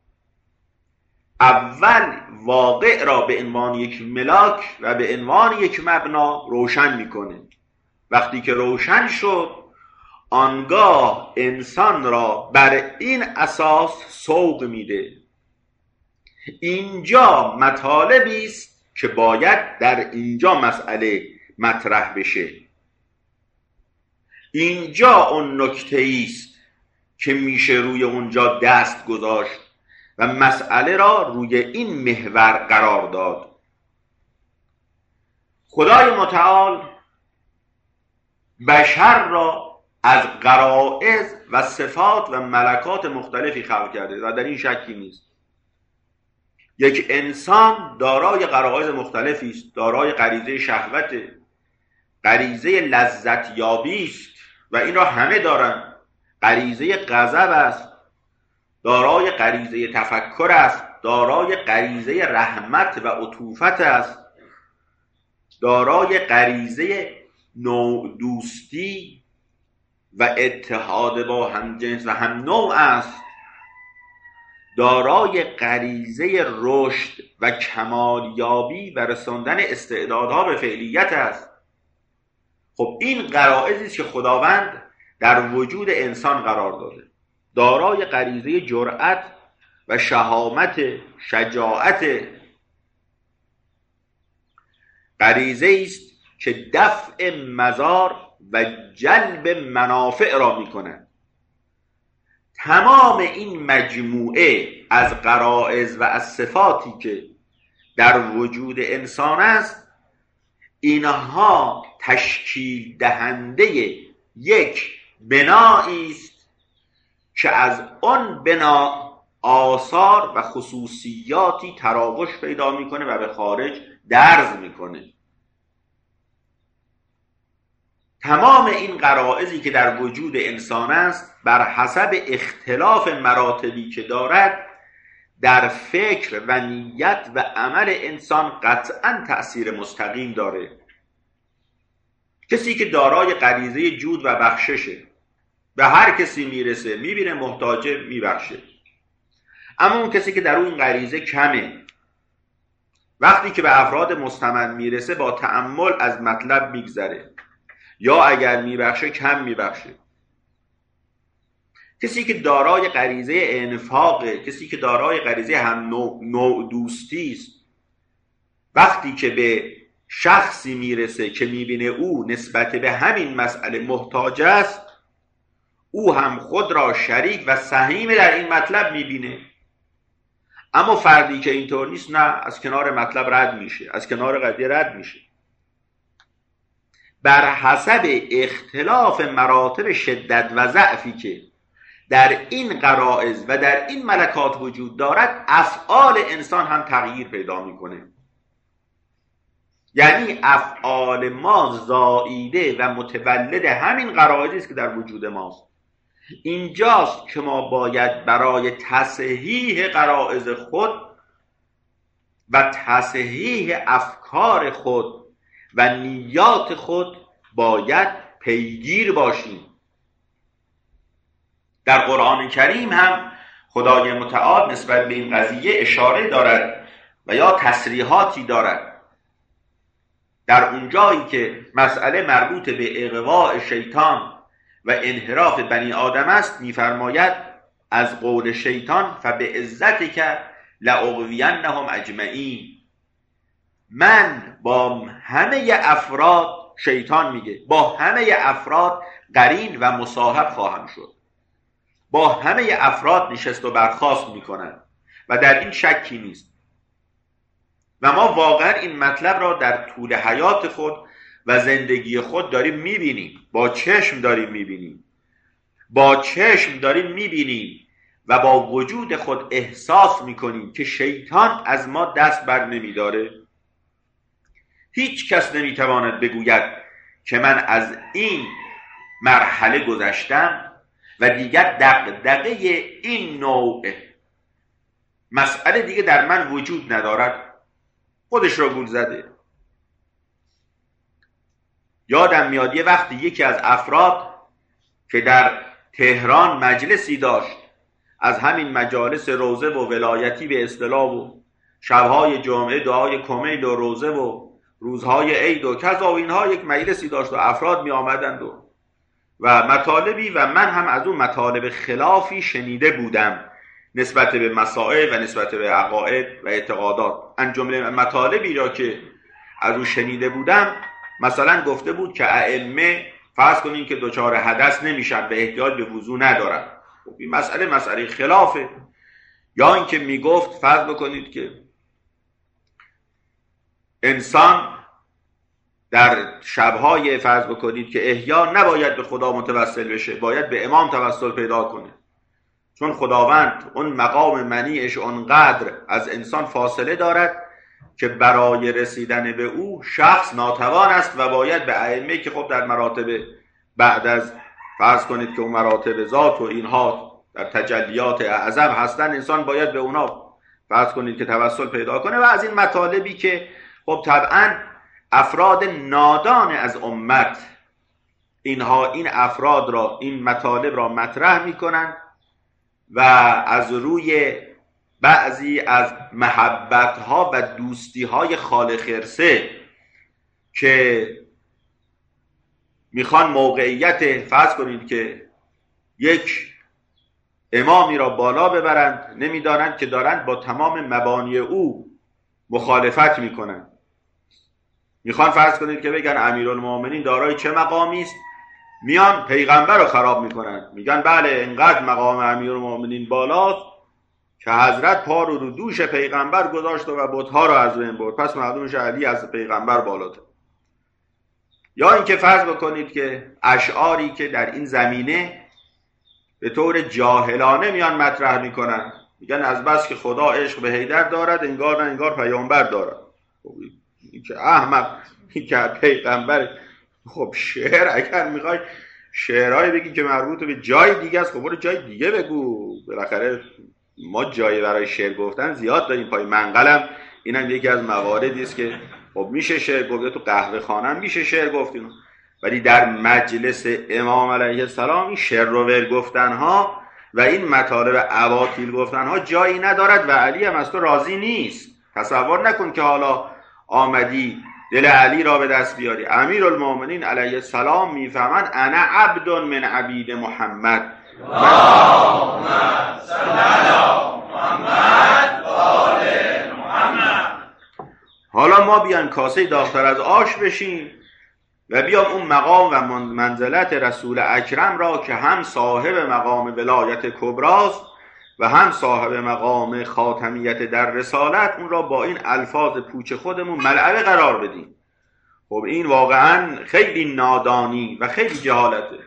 اول واقع را به عنوان یک ملاک و به عنوان یک مبنا روشن میکنه. وقتی که روشن شد، آنگاه انسان را بر این اساس سوق میده. اینجا مطالبی است که باید در اینجا مسئله مطرح بشه. اینجا اون نکته است که میشه روی اونجا دست گذاشت و مسئله را روی این محور قرار داد. خدای متعال بشر را از غرائز و صفات و ملکات مختلفی خلق کرده و در این شکی نیست. یک انسان دارای غرائز مختلفی است، دارای غریزه شهوت، غریزه لذت یابی است و این را همه دارند. غریزه غضب است، دارای غریزه تفکر است، دارای غریزه رحمت و عطوفت است، دارای غریزه نوع دوستی و اتحاد با همجنس و هم نوع است، دارای غریزه رشد و کمالیابی و رساندن استعدادها به فعلیت است. خب این غرایزی است که خداوند در وجود انسان قرار داده. دارای غریزه جرأت و شهامت، شجاعت، غریزه است که دفع مضار و جلب منافع را می‌کند. تمام این مجموعه از غرایز و از صفاتی که در وجود انسان است، اینها تشکیل دهنده یک بنایی است که از آن بنا آثار و خصوصیاتی تراوش پیدا میکنه و به خارج درز میکنه. تمام این غرایزی که در وجود انسان است بر حسب اختلاف مراتبی که دارد در فکر و نیت و عمل انسان قطعاً تأثیر مستقیم داره. کسی که دارای غریزه جود و بخششه، به هر کسی میرسه، میبینه محتاجه، میبخشه. اما اون کسی که در اون غریزه کمه، وقتی که به افراد مستمن میرسه با تأمل از مطلب میگذره، یا اگر میبخشه کم میبخشه. کسی که دارای غریزه انفاقه، کسی که دارای غریزه هم نوع, نوع دوستی است، وقتی که به شخصی میرسه که میبینه او نسبت به همین مسئله محتاج است، او هم خود را شریک و سهیم در این مطلب میبینه. اما فردی که اینطور نیست، نه، از کنار مطلب رد میشه، از کنار قضیه رد میشه. بر حسب اختلاف مراتب شدت و ضعفی که در این غرایز و در این ملکات وجود دارد، افعال انسان هم تغییر پیدا میکنه. یعنی افعال ما زائیده و متولد همین قرائزی است که در وجود ماست. اینجاست که ما باید برای تصحیح قرائز خود و تصحیح افکار خود و نیات خود باید پیگیر باشیم. در قرآن کریم هم خدای متعال نسبت به این قضیه اشاره دارد و یا تصریحاتی دارد. در اونجایی که مسئله مربوط به اغواء شیطان و انحراف بنی آدم است می‌فرماید از قول شیطان فبعزتک لأغوینهم اجمعین، من با همه افراد، شیطان میگه، با همه افراد قرین و مصاحب خواهم شد، با همه افراد نشست و برخاست میکنن و در این شکی نیست. و ما واقعا این مطلب را در طول حیات خود و زندگی خود داریم میبینیم، با چشم داریم میبینیم، با چشم داریم میبینیم و با وجود خود احساس میکنیم که شیطان از ما دست بر نمیداره. هیچ کس نمیتواند بگوید که من از این مرحله گذشتم و دیگر دغدغه این نوع مسئله دیگه در من وجود ندارد. خودش را گول زده. یادم میاد یه وقتی یکی از افراد که در تهران مجلسی داشت، از همین مجالس روزه و ولایتی به اصطلاح و شبهای جمعه دعای کمیل و روزه و روزهای عید و کذا و اینها، یک مجلسی داشت و افراد می آمدند و و مطالبی و من هم از اون مطالب خلافی شنیده بودم نسبت به مسائل و نسبت به عقاید و اعتقادات. ان جمله مطالبی را که از اون شنیده بودم مثلا گفته بود که ائمه فرض کنین که دچار حدث نمیشن و احتیاج به وضو ندارن. خب این مسئله مسئله خلافه. یا اینکه میگفت فرض بکنید که انسان در شبهای فرض بکنید که احیا نباید به خدا متوسل بشه، باید به امام توسل پیدا کنه، چون خداوند اون مقام منیعش اونقدر از انسان فاصله دارد که برای رسیدن به او شخص ناتوان است و باید به ائمه که خب در مراتب بعد از فرض کنید که اون مراتب ذات و اینها در تجلیات اعظم هستن، انسان باید به اونا فرض کنید که توسل پیدا کنه. و از این مطالبی که خب طبعا افراد نادان از امت اینها این افراد را این مطالب را مطرح میکنند و از روی بعضی از محبت‌ها و دوستی‌های خال خرسه که میخوان موقعیت فرض کنید که یک امامی را بالا ببرند، نمیدانند که دارند با تمام مبانی او مخالفت میکنند. میخوان فرض کنید که بگن امیرالمومنین دارای چه مقامی است، میان پیغمبر رو خراب میکنند، میگن بله اینقدر مقام امیرالمومنین بالاست که حضرت پا رو رو دوش پیغمبر گذاشت و بت‌ها رو از بین برد، پس معلومه علی از پیغمبر بالاتر. یا اینکه فرض بکنید که اشعاری که در این زمینه به طور جاهلانه میان مطرح میکنن، میگن از بس که خدا عشق به حیدر دارد انگار نه انگار پیامبر دارد. این که احمق، این که پیغمبر. خب شعر اگر میخوای شعرهایی بگی که مربوط به جای دیگه است، خب برو جای دیگه بگو. بالاخره ما جایی برای شعر گفتن زیاد داریم، پای منقلم اینم یکی از مواردی است که خب میشه شعر گفت، تو قهوه خانه میشه شعر گفت اینو. ولی در مجلس امام علیه السلام این شعر و ور گفتن ها و این مطالب اباطیل گفتن ها جایی ندارد و علی هم از تو راضی نیست. تصور نکن که حالا آمدی دل علی را به دست بیاری. امیرالمومنین علیه السلام میفهمند انا عبد من عبید محمد. اللهم صل علی محمد و آل محمد. حالا ما بیان کاسه داغ‌تر از آش بشیم و بیام اون مقام و منزلت رسول اکرم را که هم صاحب مقام ولایت کبراست و هم صاحب مقام خاتمیت در رسالت، اون را با این الفاظ پوچ خودمون ملعبه قرار بدیم. خب این واقعا خیلی نادانی و خیلی جهالته.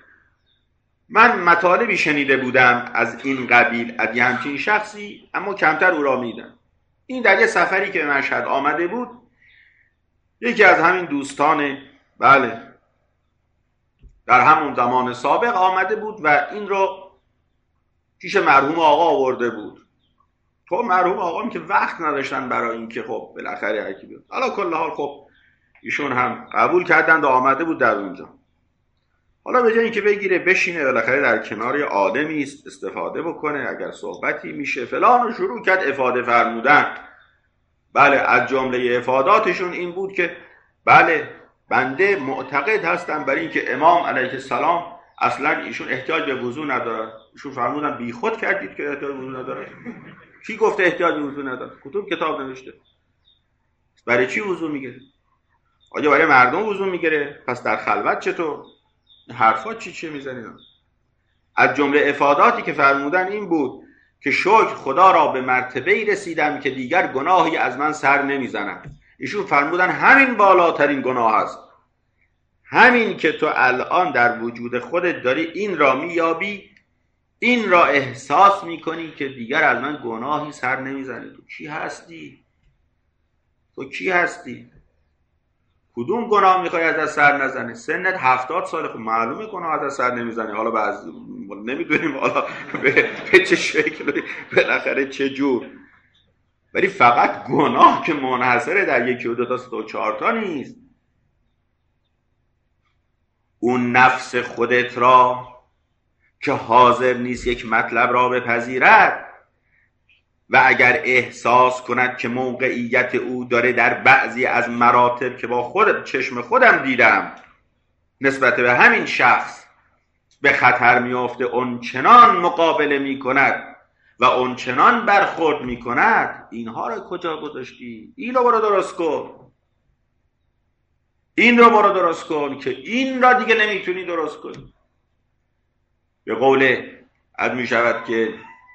من مطالبی شنیده بودم از این قبیل از یه همچین شخصی، اما کمتر او را میدم. این در یه سفری که به مشهد آمده بود یکی از همین دوستان بله در همون زمان سابق آمده بود و این رو پیش مرحوم آقا آورده بود. خب مرحوم آقا هم که وقت نداشتن برای این که خب بالاخره هر کی بیاد. حالا کل حال خب ایشون هم قبول کردند و آمده بود در اونجا. حالا به جای اینکه بگیره بشینه بالاخره در کنار آدمی است استفاده بکنه اگر صحبتی میشه فلان و شروع کرد افاده فرمودن. بله از جمله افاداتشون این بود که بله بنده معتقد هستم برای اینکه امام علیه السلام اصلا ایشون احتیاج به وضو نداره. ایشون فرمودن بی خود کردید که احتیاج به وضو نداره. کی گفته احتیاج به وضو نداره؟ کدوم کتاب نوشته؟ برای چی وضو میگیره؟ آیا برای مردم وضو میگیره؟ پس در خلوت چطور؟ حرفا چی چی میزنید؟ از جمله افاداتی که فرمودن این بود که شکر خدا را به مرتبه‌ای رسیدم که دیگر گناهی از من سر نمیزند. ایشون فرمودن همین بالاترین گناه است. همین که تو الان در وجود خودت داری این را میابی، این را احساس میکنی که دیگر از من گناهی سر نمیزنه. تو کی هستی؟ تو کی هستی؟ کدوم گناه میخوای از سر نزنه؟ سنت هفتاد ساله، خب معلومه گناه از سر نمیزنه. حالا بعض نمیدونیم حالا به, به چه شکلی بالاخره چه جور، ولی فقط گناه که منحصره در یکی و دو تا سه و چهار تا نیست. اون نفس خودت را که حاضر نیست یک مطلب را بپذیرد و اگر احساس کند که موقعیت او داره در بعضی از مراتب که با خود چشم خودم دیدم نسبت به همین شخص به خطر میافته، اون چنان مقابله میکند و اون چنان برخورد میکند. اینها را کجا گذاشتی؟ این رو برو درست کن، این رو برو درست کن که این را دیگه نمیتونی درست کنی. به قول از میشود که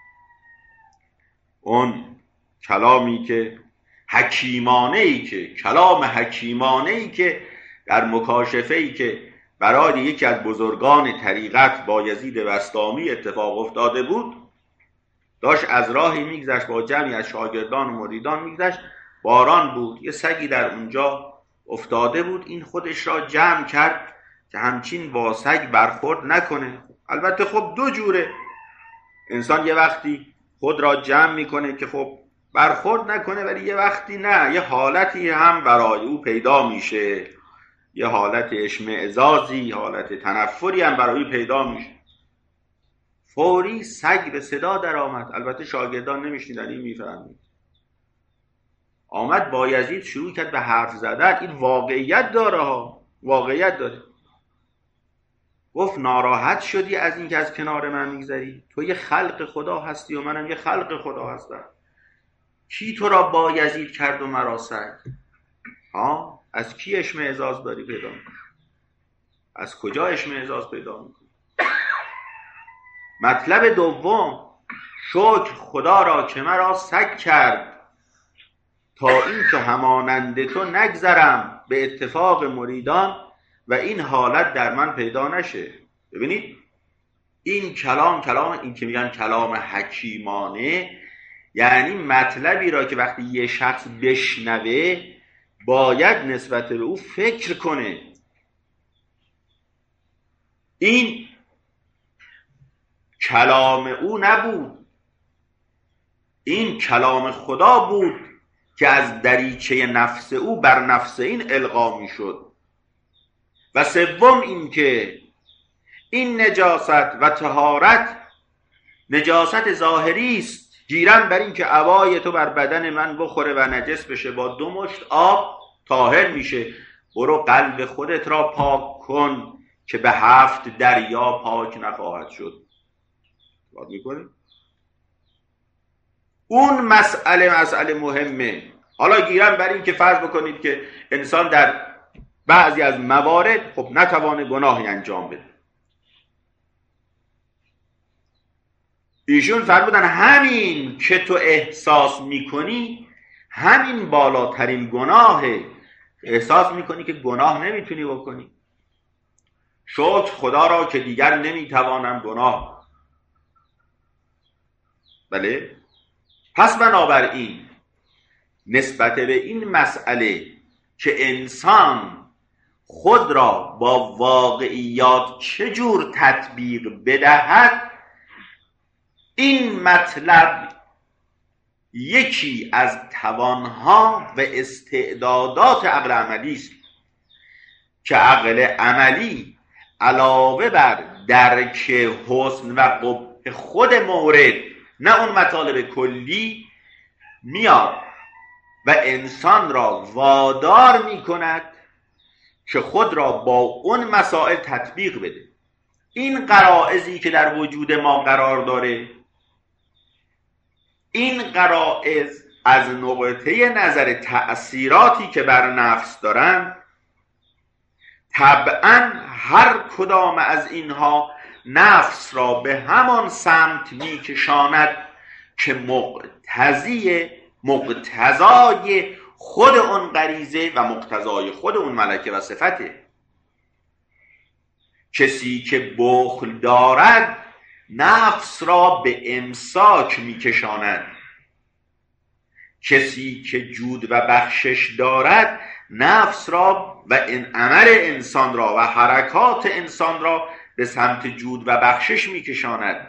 اون کلامی که حکیمانه ای که کلام حکیمانه ای که در مکاشفه ای که برای یکی از بزرگان طریقت بایزید بسطامی اتفاق افتاده بود، داشت از راهی میگذشت با جمعی از شاگردان و مریدان میگذشت، باران بود، یه سگی در اونجا افتاده بود. این خودش را جمع کرد که همچین با سگ برخورد نکنه. البته خب دو جوره، انسان یه وقتی خود را جمع میکنه که خب برخورد نکنه، ولی یه وقتی نه، یه حالتی هم برای او پیدا میشه، یه حالت اشمئزازی، حالت تنفری هم برای او پیدا میشه. فوری سگ به صدا در آمد. البته شاگردان نمیشنیدن، این میفهمید. آمد بایزید شروع کرد به حرف زدن. این واقعیت داره ها، واقعیت داره. گفت ناراحت شدی از این که از کنار من میگذری؟ تو یه خلق خدا هستی و منم یه خلق خدا هستم. کی تو را بایزید کرد و مرا سگ؟ ها؟ از کی اشمئزاز داری پیدا میکنی؟ از کجا اشمئزاز پیدا میکنی؟ مطلب دوم، شکر خدا را که مرا سگ کرد تا این که همانند تو نگذرم به اتفاق مریدان و این حالت در من پیدا نشه. ببینید این کلام کلام این که میگن کلام حکیمانه، یعنی مطلبی را که وقتی یه شخص بشنوه باید نسبت به او فکر کنه. این کلام او نبود، این کلام خدا بود که از دریچه نفس او بر نفس این القا می شد. و سوم این که این نجاست و طهارت نجاست ظاهری است، گیرم بر این که عبای تو بر بدن من بخوره و نجس بشه، با دو مشت آب طاهر میشه. برو قلب خودت را پاک کن که به هفت دریا پاک نخواهد شد. باید میکنه اون مسئله مسئله مهمه. حالا گیرم بر این که فرض بکنید که انسان در بعضی از موارد خب نتوانه گناهی انجام بده. ایشون فرمودن همین که تو احساس میکنی همین بالاترین گناهه. احساس میکنی که گناه نمیتونی بکنی. شکر خدا را که دیگر نمیتوانم گناه. بله؟ پس بنابراین نسبت به این مسئله که انسان خود را با واقعیات چجور تطبیق بدهد، این مطلب یکی از توانها و استعدادات عقل عملی است که عقل عملی علاوه بر درک حسن و قبح خود مورد، نه اون مطالب کلی، میاد و انسان را وادار می کند که خود را با اون مسائل تطبیق بده. این غرایزی که در وجود ما قرار داره، این غرایز از نقطه نظر تأثیراتی که بر نفس دارن، طبعا هر کدام از اینها نفس را به همان سمت می کشاند که مقتضی مقتضای خود اون غریزه و مقتضای خود اون ملکه و صفته. کسی که بخل دارد نفس را به امساک می کشاند. کسی که جود و بخشش دارد نفس را و این عمل انسان را و حرکات انسان را به سمت جود و بخشش می کشاند.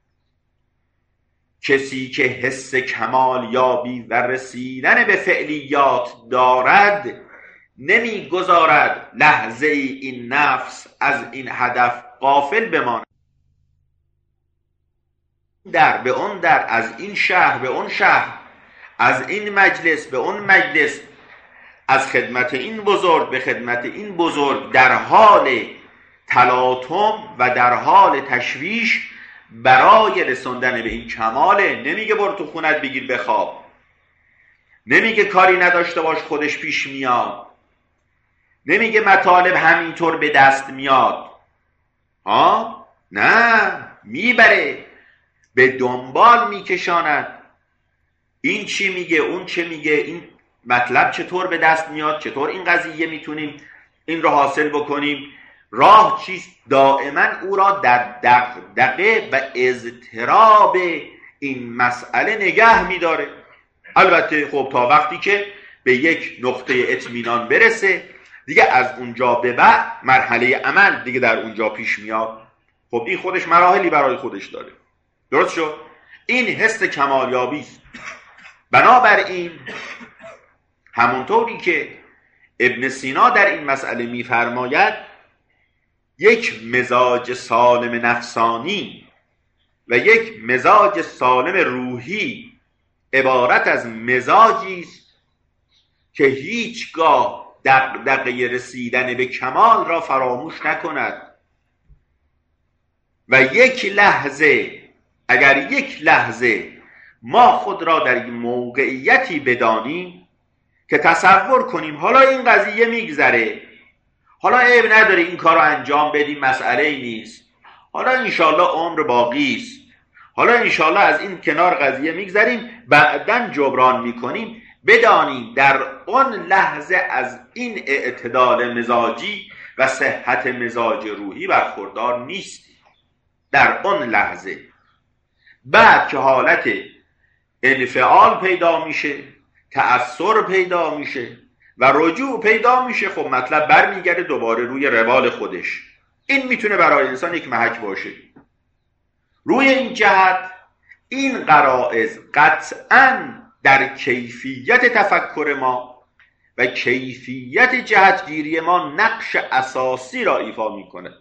کسی که حس کمال یابی و رسیدن به فعلیات دارد نمی گذارد لحظه ای این نفس از این هدف غافل بماند. در به اون در، از این شهر به اون شهر، از این مجلس به اون مجلس، از خدمت این بزرگ به خدمت این بزرگ، در حال تلاطم و در حال تشویش برای رسوندن به این کماله. نمیگه برو تو خونت بگیر بخواب، نمیگه کاری نداشته باش خودش پیش میاد، نمیگه مطالب همینطور به دست میاد. ها نه، میبره، به دنبال میکشاند. این چی میگه، اون چه میگه، این مطلب چطور به دست میاد، چطور این قضیه میتونیم این رو حاصل بکنیم. راه چیست؟ دائما او را در دغدغه و اضطراب این مسئله نگه میداره. البته خب تا وقتی که به یک نقطه اطمینان برسه دیگه، از اونجا به بعد مرحله عمل دیگه در اونجا پیش میاد. خب این خودش مراحلی برای خودش داره. درست شد؟ این حس کمالیابی است. بنابراین همونطوری که ابن سینا در این مسئله میفرماید، یک مزاج سالم نفسانی و یک مزاج سالم روحی عبارت از مزاجی است که هیچگاه دغدغه رسیدن به کمال را فراموش نکند و یک لحظه، اگر یک لحظه ما خود را در این موقعیتی بدانیم که تصور کنیم حالا این قضیه میگذره، حالا عیب نداره این کار رو انجام بدیم، مسئله ای نیست، حالا انشالله عمر باقی است، حالا انشالله از این کنار قضیه میگذریم، بعداً جبران میکنیم، بدانیم در اون لحظه از این اعتدال مزاجی و صحت مزاج روحی برخوردار نیستیم. در اون لحظه بعد که حالت انفعال پیدا میشه، تأثر پیدا میشه و رجوع پیدا میشه، خب مطلب برمیگرده دوباره روی روال خودش. این میتونه برای انسان یک محک باشه. روی این جهت این غرایز قطعاً در کیفیت تفکر ما و کیفیت جهتگیری ما نقش اساسی را ایفا میکنه.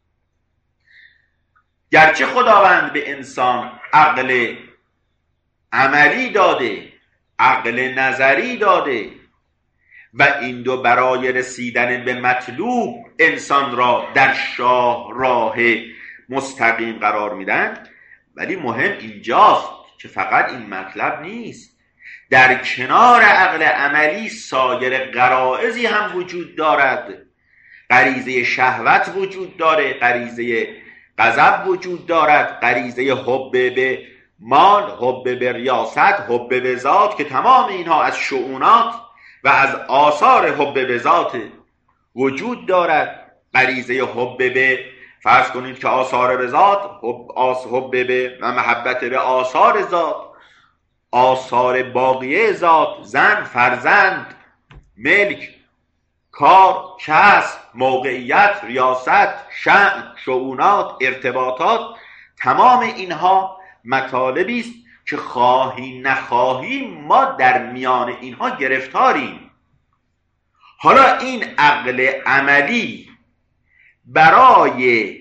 گرچه خداوند به انسان عقل عملی داده، عقل نظری داده و این دو برای رسیدن به مطلوب انسان را در شاه راه مستقیم قرار میدن، ولی مهم اینجاست که فقط این مطلب نیست. در کنار عقل عملی سایر غرایزی هم وجود دارد. غریزه شهوت وجود داره، غریزه غضب وجود دارد، غریزه حب به مال، حب به ریاست، حب به ذات، که تمام اینها از شؤونات و از آثار حب به ذات وجود دارد. غریزه حب به، فرض کنید که آثار به ذات، حب, آس حب به و محبت به آثار ذات، آثار باقیه ذات، زن، فرزند، ملک، کار، کسب، موقعیت، ریاست، شأن، شؤونات، ارتباطات، تمام اینها مطالبی است که خواهی نخواهی ما در میان اینها گرفتاریم. حالا این عقل عملی برای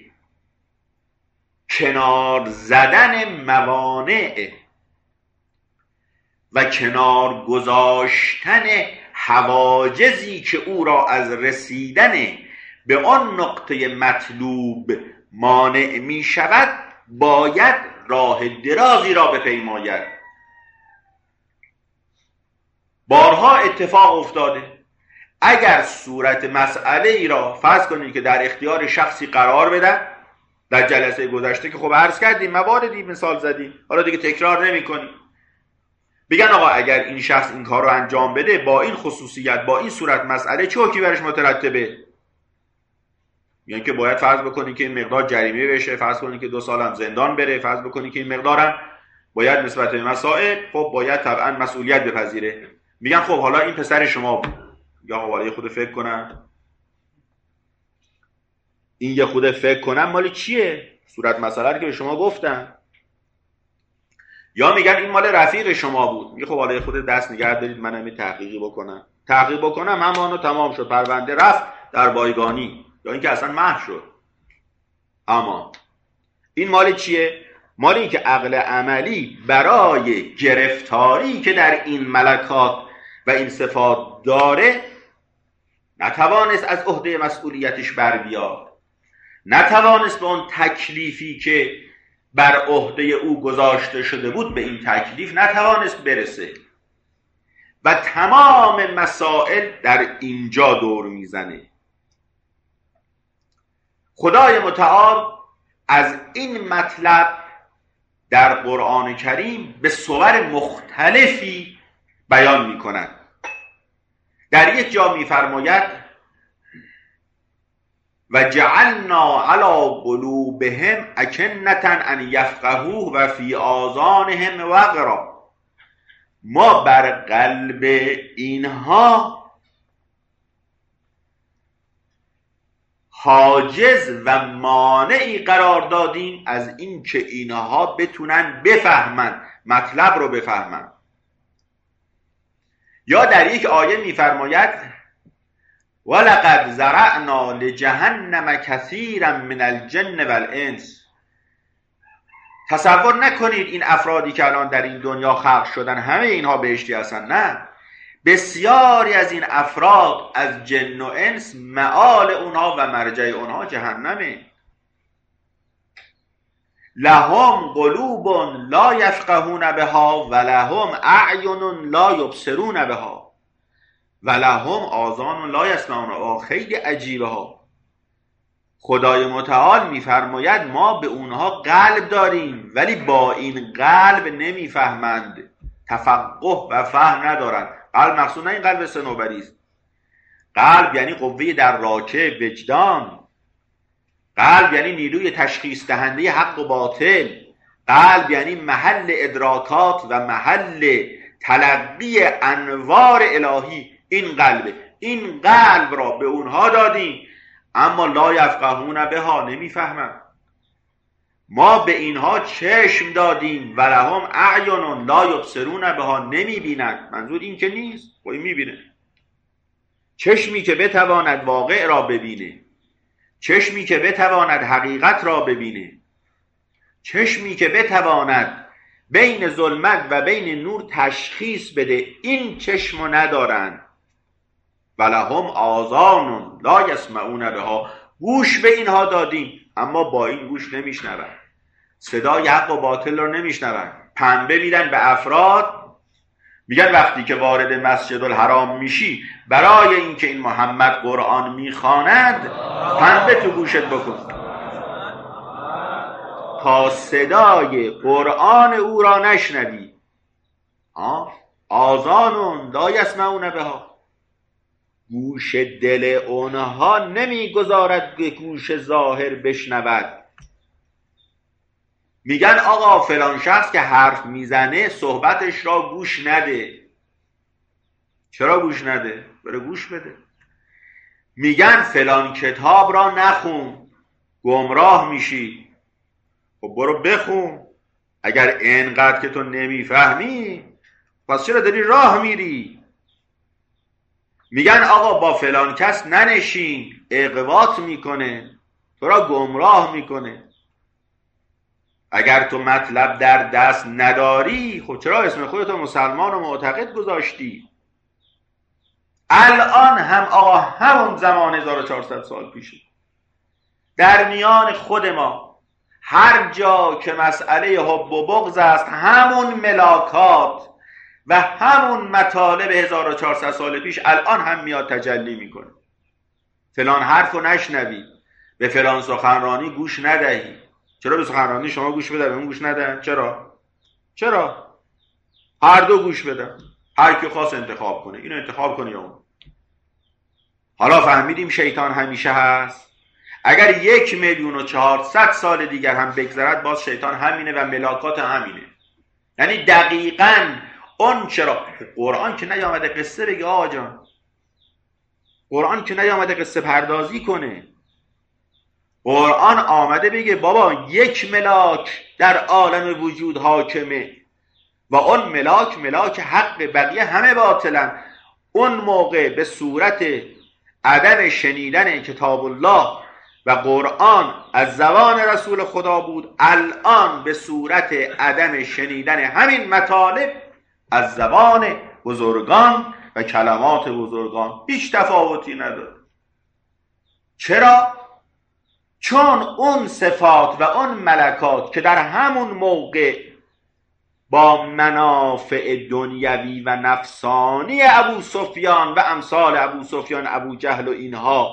کنار زدن موانع و کنار گذاشتن حواجزی که او را از رسیدن به آن نقطه مطلوب مانع می شود باید راه درازی را بپیماید. بارها اتفاق افتاده اگر صورت مسئله ای را فرض کنید که در اختیار شخصی قرار بدن، در جلسه گذشته که خب عرض کردیم مواردی مثال زدیم، حالا دیگه تکرار نمی کنیم، بگن آقا اگر این شخص این کار رو انجام بده با این خصوصیت با این صورت مسئله چه حکمی برش مترتبه؟ یعنی که باید فرض بکنید که این مقدار جریمه بشه، فرض کنید که دو سال هم زندان بره، فرض بکنید که این مقدار هم باید نسبت به مسائل خب باید طبعا مسئولیت بپذیره. میگن خب حالا این پسر شما بود، یا حواله خود فکر کنم این یه خود فکر کنم مال چیه؟ صورت مسئله رو که به شما گفتم. یا میگن این مال رفیق شما بود، میگه خب حالا خود دست نگه دارید منم این تحقیقی بکنم، تحقیق بکنم همانو تمام شد، پرونده رفت در بایگانی، یا اینکه اصلا محو شد. اما این مال چیه؟ مال این که عقل عملی برای گرفتاری که در این ملکات و این صفات داره نتوانست از عهده مسئولیتش بر بیاد، نتوانست به اون تکلیفی که بر عهده او گذاشته شده بود به این تکلیف نتوانست برسه و تمام مسائل در اینجا دور میزنه. خدای متعال از این مطلب در قرآن کریم به صور مختلفی بیان می کند. در یک جا می فرماید و جعلنا علی قلوبهم اکنة ان یفقهوه و فی آذانهم وقرا، ما بر قلب اینها حاجز و مانعی قرار دادیم از این که اینها بتونن بفهمن، مطلب رو بفهمن. یا در یک آیه میفرماید ولقد زرعنا لجهنم کثیرا من الجن والانس. تصور نکنید این افرادی که الان در این دنیا خلق شدن همه اینها بهشتی هستن، نه، بسیاری از این افراد از جن و انس مآل اونها و مرجع اونها جهنمه. لهم قلوب لا یفقهون بها و لهم اعین لا یبصرون بها و لهم آذان لا یسمعون بها. خیلی عجیبه ها. خدای متعال میفرماید ما به اونها قلب داریم ولی با این قلب نمیفهمند، تفقه و فهم ندارند. قلب مقصود نه این قلب صنوبری است. قلب یعنی قوه دراکه، وجدان. قلب یعنی نیروی تشخیص دهنده حق و باطل. قلب یعنی محل ادراکات و محل تلقی انوار الهی. این قلبه. این قلب را به اونها دادیم اما لا یفقهون بها، نمیفهمند. ما به اینها چشم دادیم و لهم اعین لا یبصرون بها، نمیبینند. منظور این که نیست، خب این میبینه. چشمی که بتواند واقع را ببینه، چشمی که بتواند حقیقت را ببینه، چشمی که بتواند بین ظلمت و بین نور تشخیص بده، این چشمو ندارند. ولهم آذان لا یسمعون بها، گوش به اینها دادیم اما با این گوش نمیشنوند، صدای حق و باطل رو نمیشنوند. پنبه میدن به افراد، میگن وقتی که وارد مسجد الحرام میشی برای اینکه این محمد قرآن میخواند پنبه تو گوشت بکن تا صدای قرآن او را نشنوی. آذان لا یسمعون بها، گوش دل اونها نمیگذارد که گوش ظاهر بشنود. میگن آقا فلان شخص که حرف میزنه صحبتش را گوش نده. چرا گوش نده؟ بره گوش بده. میگن فلان کتاب را نخون گمراه میشی. خب برو بخون. اگر اینقدر که تو نمیفهمی پس چرا داری راه میری؟ میگن آقا با فلان کس ننشین، اغواط میکنه، تو را گمراه میکنه. اگر تو مطلب در دست نداری خب چرا اسم خودتو مسلمان و معتقد گذاشتی؟ الان هم آقا همون زمان هزار و چهارصد سال پیشه در میان خود ما هر جا که مسئله حب و بغض است همون ملاکات و همون مطالب هزار و چهارصد سال پیش الان هم میاد تجلی میکنه. فلان حرفو نشنوی، به فلان سخنرانی گوش ندهی. چرا به سخنرانی شما گوش بده به اون گوش ندهن؟ چرا؟ چرا؟ هر دو گوش بدن، هر کی خواست انتخاب کنه، اینو انتخاب کنه یا اون. حالا فهمیدیم شیطان همیشه هست. اگر یک میلیون و چهارصد سال دیگر هم بگذرد باز شیطان همینه و ملاکات همینه. یعنی دقیقاً اون چرا قرآن که نیامده قصه بگه آقا جان، قرآن که نیامده قصه پردازی کنه، قرآن آمده بگه بابا یک ملاک در عالم وجود حاکمه و اون ملاک ملاک حق، بقیه همه باطلن. اون موقع به صورت عدم شنیدن کتاب الله و قرآن از زبان رسول خدا بود، الان به صورت عدم شنیدن همین مطالب از زبان بزرگان و کلمات بزرگان. هیچ تفاوتی نداره. چرا؟ چون اون صفات و اون ملکات که در همون موقع با منافع دنیوی و نفسانی ابو سفیان و امثال ابو سفیان، ابو جهل و اینها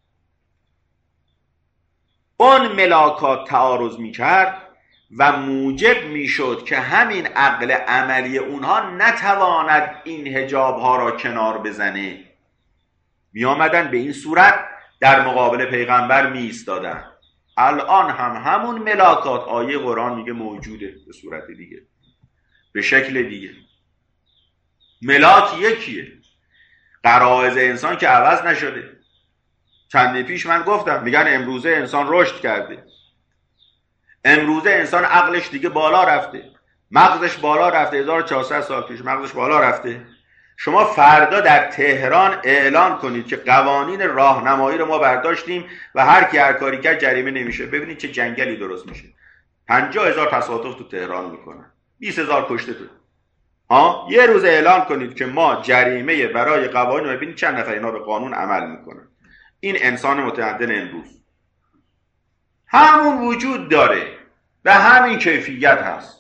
اون ملاکات تعارض میکرد و موجب میشد که همین عقل عملی اونها نتواند این حجاب ها را کنار بزنه. می آمدن به این صورت در مقابل پیغمبر می ایستادن. الان هم همون ملاکات آیه قرآن میگه موجوده به صورت دیگه، به شکل دیگه. ملاک یکیه، غرایز انسان که عوض نشده. چند پیش من گفتم میگن امروزه انسان رشد کرده، امروزه انسان عقلش دیگه بالا رفته، مغزش بالا رفته. هزار و چهارصد سال پیش مغزش بالا رفته. شما فردا در تهران اعلان کنید که قوانین راهنمایی رو ما برداشتیم و هر کی هر کاری کرد جریمه نمیشه، ببینید چه جنگلی درست میشه. پنجاه هزار تصادف تو تهران میکنن، بیست هزار کشته تو. ها یه روز اعلان کنید که ما جریمه برای قوانین رو، ببینید چند نفر اینا به قانون عمل میکنن. این انسان متمدن امروز همون وجود داره، به همین کیفیت هست،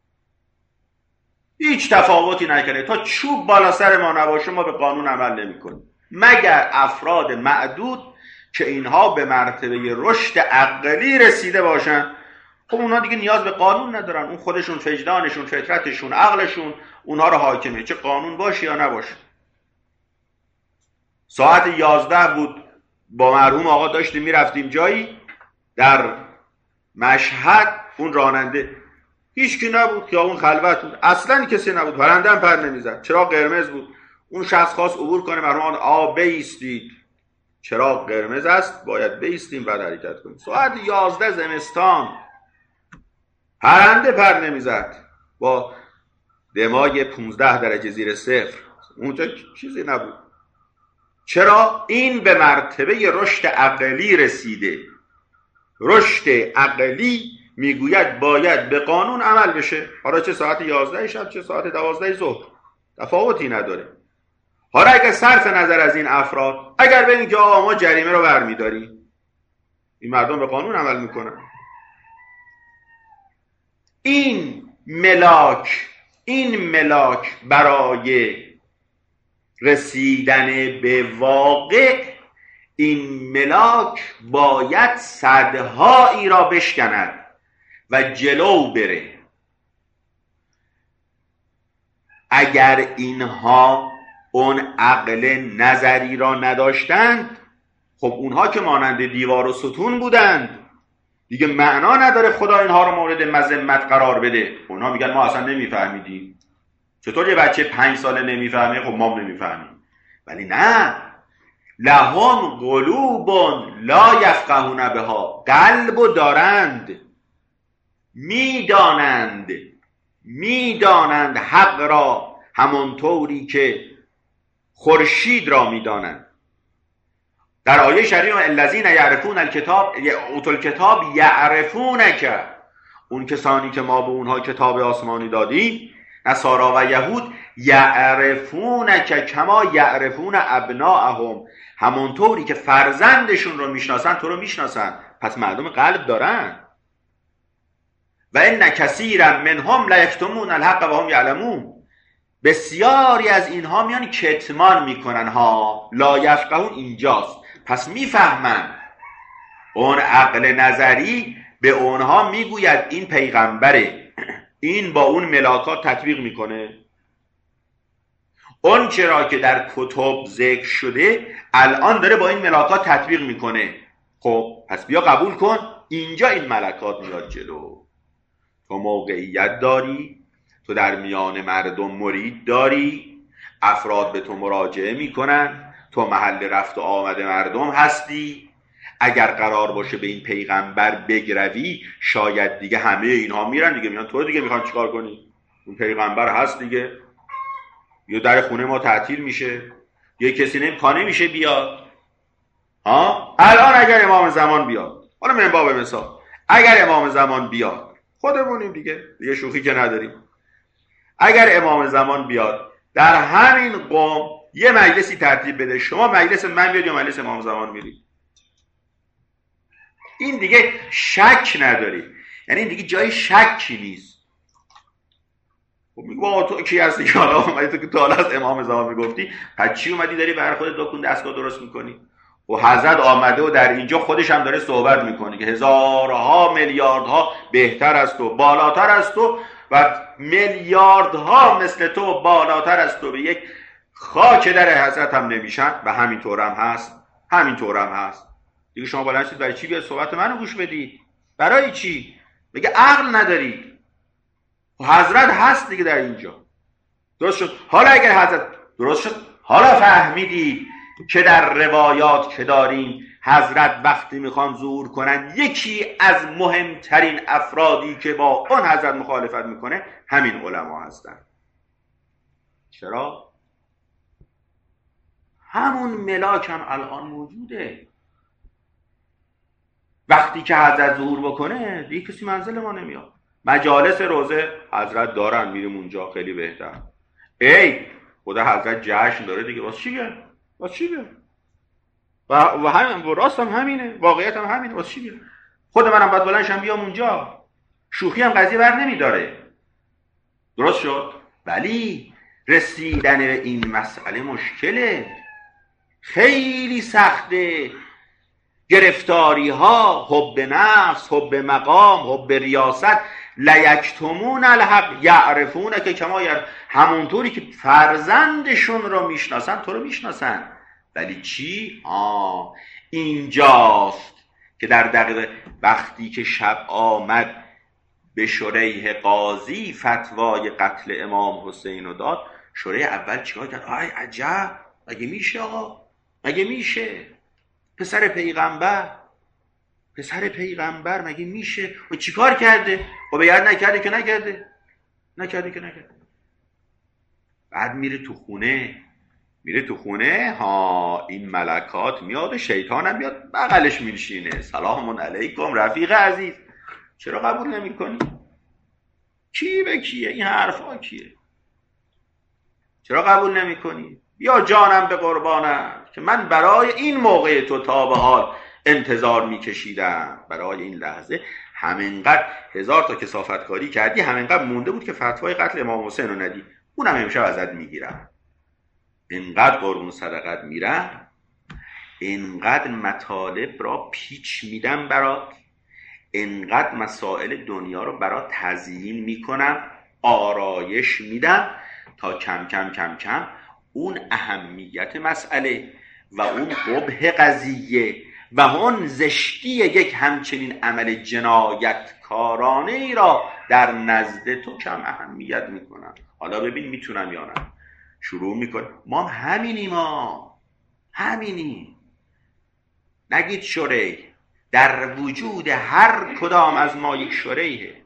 هیچ تفاوتی نکنه. تا چوب بالا سر ما نباشه ما به قانون عمل نمی کنیم، مگر افراد معدود که اینها به مرتبه رشد عقلی رسیده باشن. خب اونها دیگه نیاز به قانون ندارن، اون خودشون وجدانشون، فطرتشون، عقلشون اونها رو حاکمه، چه قانون باشه یا نباشه. ساعت یازده بود با مرحوم آقا داشتیم میرفتیم جایی در مشهد، اون راننده هیچ کی نبود، خیابون خلوت بود، اصلا کسی نبود، پرنده هم پر نمیزد، چراغ قرمز بود. اون شخص خواست عبور کنه، مرحوم آقا بایستید، چراغ قرمز است باید بایستیم بعد حرکت کنیم. ساعت یازده زمستان پرنده پر نمیزد با دماغ پونزده درجه زیر صفر، اونجا چیزی نبود. چرا؟ این به مرتبه رشد عقلی رسیده. رشد عقلی میگوید باید به قانون عمل بشه، حالا چه ساعت یازده شب چه ساعت دوازده ظهر تفاوتی نداره. حالا اگر صرف نظر از این افراد، اگر ببینید که آقا ما جریمه رو برمیداریم، این مردم به قانون عمل میکنن. این ملاک این ملاک برای رسیدن به واقع، این ملاک باید صدهایی را بشکند و جلو بره. اگر اینها اون عقل نظری را نداشتند، خب اونها که مانند دیوار و ستون بودند، دیگه معنا نداره خدا اینها رو مورد مذمت قرار بده. اونها میگن ما اصلا لهم قلوب لا یفقهون بها، قلب و دارند، میدانند میدانند حق را همانطوری که خورشید را میدانند. در آیه شریف الذین یعرفون الکتاب اوتوا الکتاب یعرفونک، اون کسانی که ما به اونها کتاب آسمانی دادیم، نصارا و یهود، یعرفونک کما یعرفون ابناءهم، همونطوری که فرزندشون رو میشناسن تو رو میشناسن. پس مردم قلب دارن. و ان کثیرا منهم لا یکتمون الحق و هم یعلمون، بسیاری از اینها میان کتمان میکنن ها. لا یفقهون اینجاست، پس میفهمن. اون عقل نظری به اونها میگوید این پیغمبره، این با اون ملاکات تطبیق میکنه. اون چرا که در کتب ذکر شده الان داره با این ملاکات تطبیق میکنه. خب پس بیا قبول کن، اینجا این ملکات میاد جلو. تو موقعیت داری، تو در میان مردم مرید داری، افراد به تو مراجعه میکنن، تو محل رفت و آمد مردم هستی. اگر قرار باشه به این پیغمبر بگروی، شاید دیگه همه اینها میرن دیگه، میان تو دیگه میخوان چیکار کنی؟ اون پیغمبر هست دیگه، یا در خونه ما تعطیل میشه، یا کسی نمیکنه میشه بیاد. ها الان اگر امام زمان بیاد، حالا من باب مثال، اگر امام زمان بیاد، خودمونیم دیگه دیگه شوخی که نداریم، اگر امام زمان بیاد در همین قوم یه مجلسی ترتیب بده، شما مجلس من بیاد یا مجلس امام زمان میرید، این دیگه شک نداری، یعنی این دیگه جای شکی نیست. خب میگه با تو کی هستی که حالا اومدی تو که تا حالا از امام زمان میگفتی، پس چی اومدی داری برای خودت دکون دستگاه درست میکنی؟ و حضرت آمده و در اینجا خودش هم داره صحبت میکنه که هزارها میلیاردها بهتر از تو، بالاتر از تو و میلیاردها مثل تو بالاتر از تو به یک خاک در حضرت هم نمیشن. و همینطور هم هست، همینطور هم هست دیگه. شما بلند شید برای چی بیاد صحبت منو گوش بدید؟ برای چی؟ بگه عقل ندارید. حضرت هست دیگه در اینجا. درست شد؟ حالا اگر حضرت درست شد، حالا فهمیدید که در روایات که داریم حضرت وقتی میخوان ظهور کنن، یکی از مهمترین افرادی که با اون حضرت مخالفت میکنه همین علما هستن. چرا؟ همون ملاک هم الان موجوده. وقتی که حضرت ظهور بکنه دیگه کسی منزل ما نمیاد. مجالس روزه حضرت دارن، میریم اونجا خیلی بهتر. ای خدا حضرت جشن داره دیگه، واسه چیه؟ واسه چیه؟ و و همین و راست هم همینه، واقعیت هم همینه. واسه چیه؟ خود منم باید بلندشم بیام اونجا. شوخی هم قضیه بر نمیداره. درست شد؟ ولی رسیدن به این مسئله مشکله، خیلی سخته. گرفتاری ها، حب نفس، حب مقام، حب ریاست، لیکتمون الحق یعرفون که کما یعرف، همونطوری که فرزندشون رو میشناسن تو رو میشناسن. ولی چی؟ آه اینجاست که در دقیقه وقتی که شب آمد به شریح قاضی فتوای قتل امام حسین رو داد، شریح اول چیکار کرد؟ آی عجب، مگه میشه آقا؟ مگه میشه؟ پسر پیغمبر پسر پیغمبر مگه میشه؟ و چیکار کرده؟ و به یاد نکرده که نکرده نکرده که نکرده بعد میره تو خونه میره تو خونه ها این ملکات میاد، شیطان هم میاد بغلش میشینه، سلام علیکم رفیق عزیز، چرا قبول نمی کنی؟ کی به کیه؟ این حرفا کیه؟ چرا قبول نمی کنی؟ بیا جانم به قربانم که من برای این موقع تو تا به حال انتظار میکشیدم، برای این لحظه همینقدر هزار تا کثافت کاری کردی، همینقدر مونده بود که فتوای قتل امام حسین رو ندی، اونم امشب ازت میگیرم. اینقدر قربون صدقت میرم، اینقدر مطالب را پیچ میدم برات، اینقدر مسائل دنیا رو برات تزیین میکنم، آرایش میدم تا کم کم کم کم اون اهمیت مسئله و اون قبح قضیه و اون زشتی یک همچنین عمل جنایتکارانه ای را در نزد تو کم اهمیت میکنم. حالا ببین میتونم یا نه. شروع میکنه ما همینیم، ما همینی. نگید شریح، در وجود هر کدام از ما یک شریحه.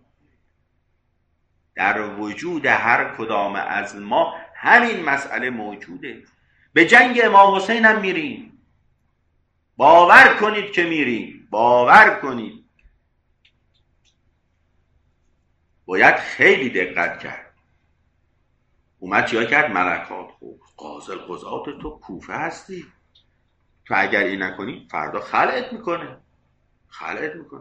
در وجود هر کدام از ما همین مسئله موجوده. به جنگ امام حسین هم میریم، باور کنید که میریم، باور کنید. باید خیلی دقت کرد. اومد چیا کرد؟ ملکات. خوب قاضی القضات تو کوفه هستی، تو اگر این نکنی فردا خلعت میکنه، خلعت میکنه.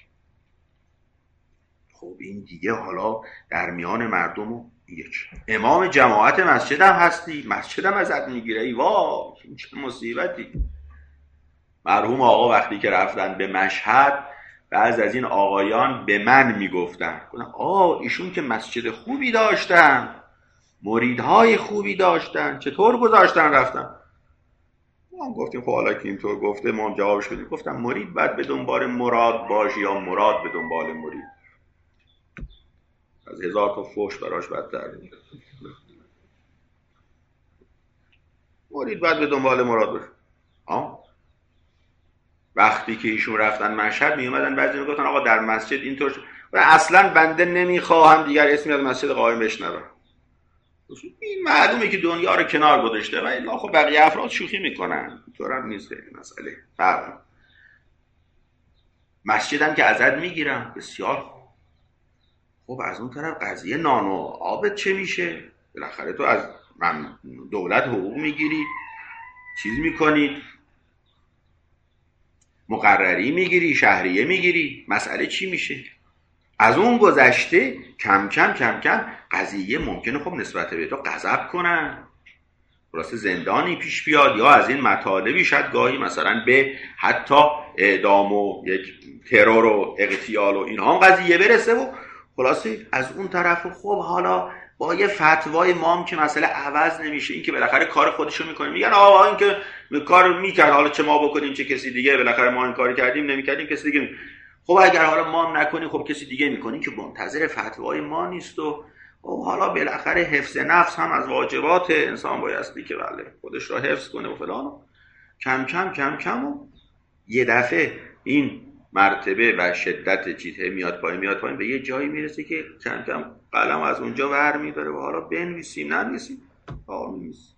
خب این دیگه حالا در میان مردم و یک امام جماعت مسجد هم هستی، مسجد هم ازت میگیره. ای وای این چه مصیبتی. مرحوم آقا وقتی که رفتن به مشهد، بعض از این آقایان به من میگفتن آه ایشون که مسجد خوبی داشتن، مریدهای خوبی داشتن، چطور گذاشتن رفتن؟ ما هم گفتیم خب حالا که اینطور گفته ما هم جوابش بدیم. گفتم مرید باید به دنبال مراد باشی یا مراد به دنبال مرید؟ از هزار تا فوش براش بدتر میاد. مرید باید به دنبال مراد باشه. آه وقتی که ایشون رفتن مشهد می اومدن بعضی میگفتن آقا در مسجد اینطور شد و اصلا بنده نمیخواهم دیگر اسمی از مسجد قائم بشنوم. این معلومه که دنیا رو کنار گذاشته و الا خب بقیه افراد شوخی میکنن، اینطور هم نیست. خیلی مسئله فرق. مسجدم که ازت میگیرم بسیار خوب. خب از اون طرف قضیه نان و آبت چه میشه؟ بالاخره تو از دولت حقوق میگیری، چیز میکنید، مقرری میگیری، شهریه میگیری، مسئله چی میشه؟ از اون گذشته کم کم کم کم قضیه ممکنه خب نسبت به تو غضب کنن، خلاصه زندانی پیش بیاد یا از این مطالبی شاید گاهی مثلا به حتی اعدام و یک ترور و اغتیال و اینها هم قضیه برسه و خلاصه از اون طرف خب حالا با یه فتوای مام که مسئله عوض نمیشه، این که بالاخره کار خودشو میکنه، میگن آقا این که کار میکرد حالا چه ما بکنیم چه کسی دیگه، بالاخره ما این کاری کردیم نمیکردیم کسی دیگه. خب اگر حالا ما نکنیم خب کسی دیگه میکنه که منتظر فتوای ما نیست و خب حالا بالاخره حفظ نفس هم از واجبات انسان بایستی که بله خودش رو حفظ کنه و فلان. کم کم کم کم و یه دفعه این مرتبه و شدت چیزه میاد پایین میاد پایین به یه جایی میرسه که کم کم قلم از اونجا ور میداره و حالا بنویسیم ننویسیم حال نیست.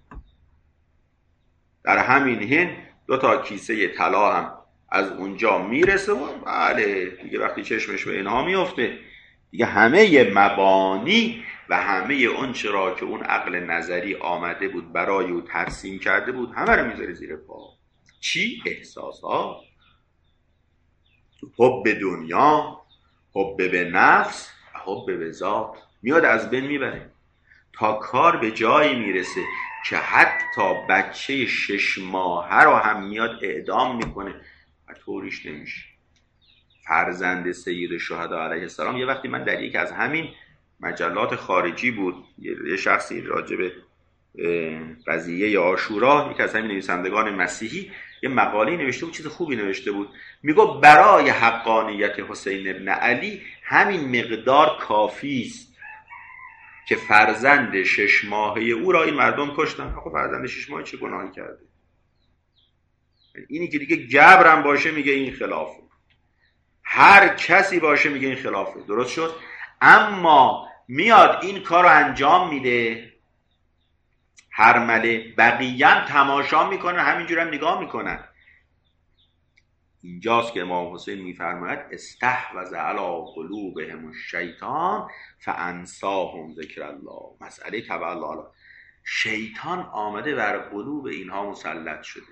در همین حین دو تا کیسه طلا هم از اونجا میرسه و بله دیگه وقتی چشمش به اینها میفته دیگه همه مبانی و همه اون چرا که اون عقل نظری آمده بود برای او ترسیم کرده بود همه رو میذاره زیر پا. چی؟ احساسات، حب دنیا، حب به نفس و حب به ذات میاد از بین میبره تا کار به جایی میرسه که حتی بچه شش ماهه رو هم میاد اعدام میکنه و طوریش نمیشه. فرزند سید الشهدا علیه السلام یه وقتی من در یک از همین مجلات خارجی بود یه شخصی راجع به قضیه عاشورا یک از همین نویسندگان مسیحی یه مقاله نوشته بود، چیز خوبی نوشته بود، میگه برای حقانیت حسین ابن علی همین مقدار کافی است که فرزند شش ماهه او را این مردم کشتن. آخه فرزند شش ماهه چه گناهی کرده؟ اینی که دیگه جبرم باشه میگه این خلافه، هر کسی باشه میگه این خلافه. درست شد؟ اما میاد این کار رو انجام میده، هر مله بقیه هم تماشا میکنن، همینجور هم نگاه میکنن. اینجاست که امام حسین میفرماید استحوذ علی قلوبهم الشیطان فانساهم ذکر الله. مسئله تبع الله، شیطان آمده بر قلوب اینها مسلط شده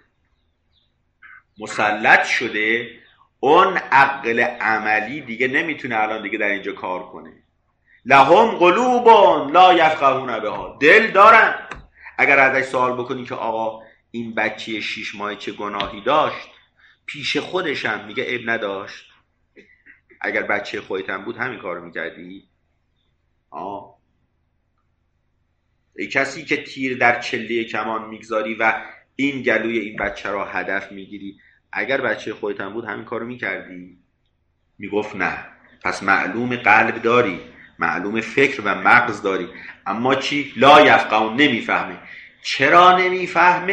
مسلط شده اون عقل عملی دیگه نمیتونه الان دیگه در اینجا کار کنه. لهم قلوبون لا یفقهون بها، دل دارن. اگر ازش سوال بکنی که آقا این بچه شیش ماه چه گناهی داشت، پیش خودشم میگه عیب نداشت. اگر بچه خودت هم بود همین کارو میکردی؟ آه ای کسی که تیر در چله کمان میگذاری و این گلوی این بچه را هدف میگیری، اگر بچه خودت هم بود همین کارو میکردی؟ میگفت نه. پس معلوم قلب داری، معلوم فکر و مغز داری، اما چی؟ لا یفقهون، نمیفهمه. چرا نمیفهمه؟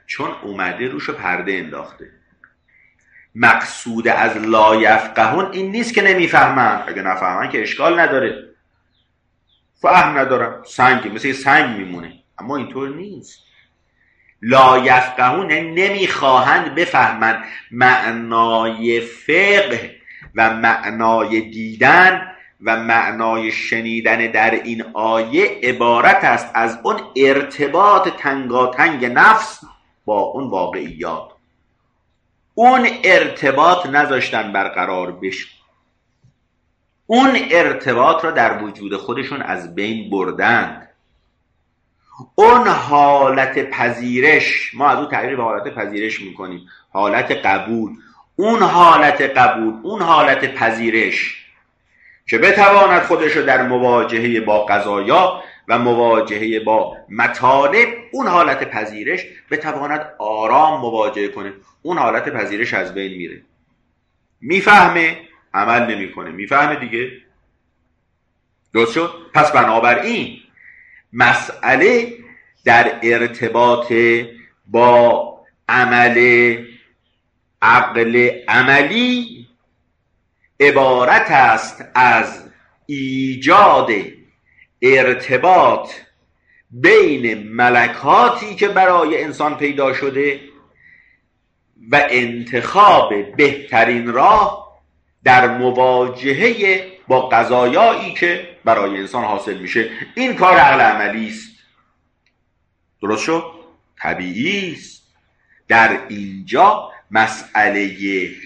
چون اومده روشو پرده انداخته. مقصود از لا یفقهون این نیست که نمیفهمن، اگه نفهمن که اشکال نداره، فهم ندارن، سنگ مثل سنگ میمونه، اما اینطور نیست. لا یفقهون نمیخواهند بفهمن. معنای فقه و معنای دیدن و معنای شنیدن در این آیه عبارت است از اون ارتباط تنگاتنگ نفس با اون واقعیات. اون ارتباط نذاشتن برقرار بشه، اون ارتباط را در وجود خودشون از بین بردند. اون حالت پذیرش، ما از اون تغییر به حالت پذیرش میکنیم، حالت قبول، اون حالت قبول، اون حالت پذیرش که بتواند خودش رو در مواجهه با قضایا و مواجهه با مطالب، اون حالت پذیرش بتواند آرام مواجهه کنه، اون حالت پذیرش از بین میره. میفهمه، عمل نمیکنه، میفهمه دیگه. درست شد؟ پس بنابراین مسئله در ارتباط با عمل عقل عملی عبارت است از ایجاد ارتباط بین ملکاتی که برای انسان پیدا شده و انتخاب بهترین راه در مواجهه با قضایایی که برای انسان حاصل میشه. این کار عقل عملی است. درست شد؟ طبیعی است. در اینجا مسئله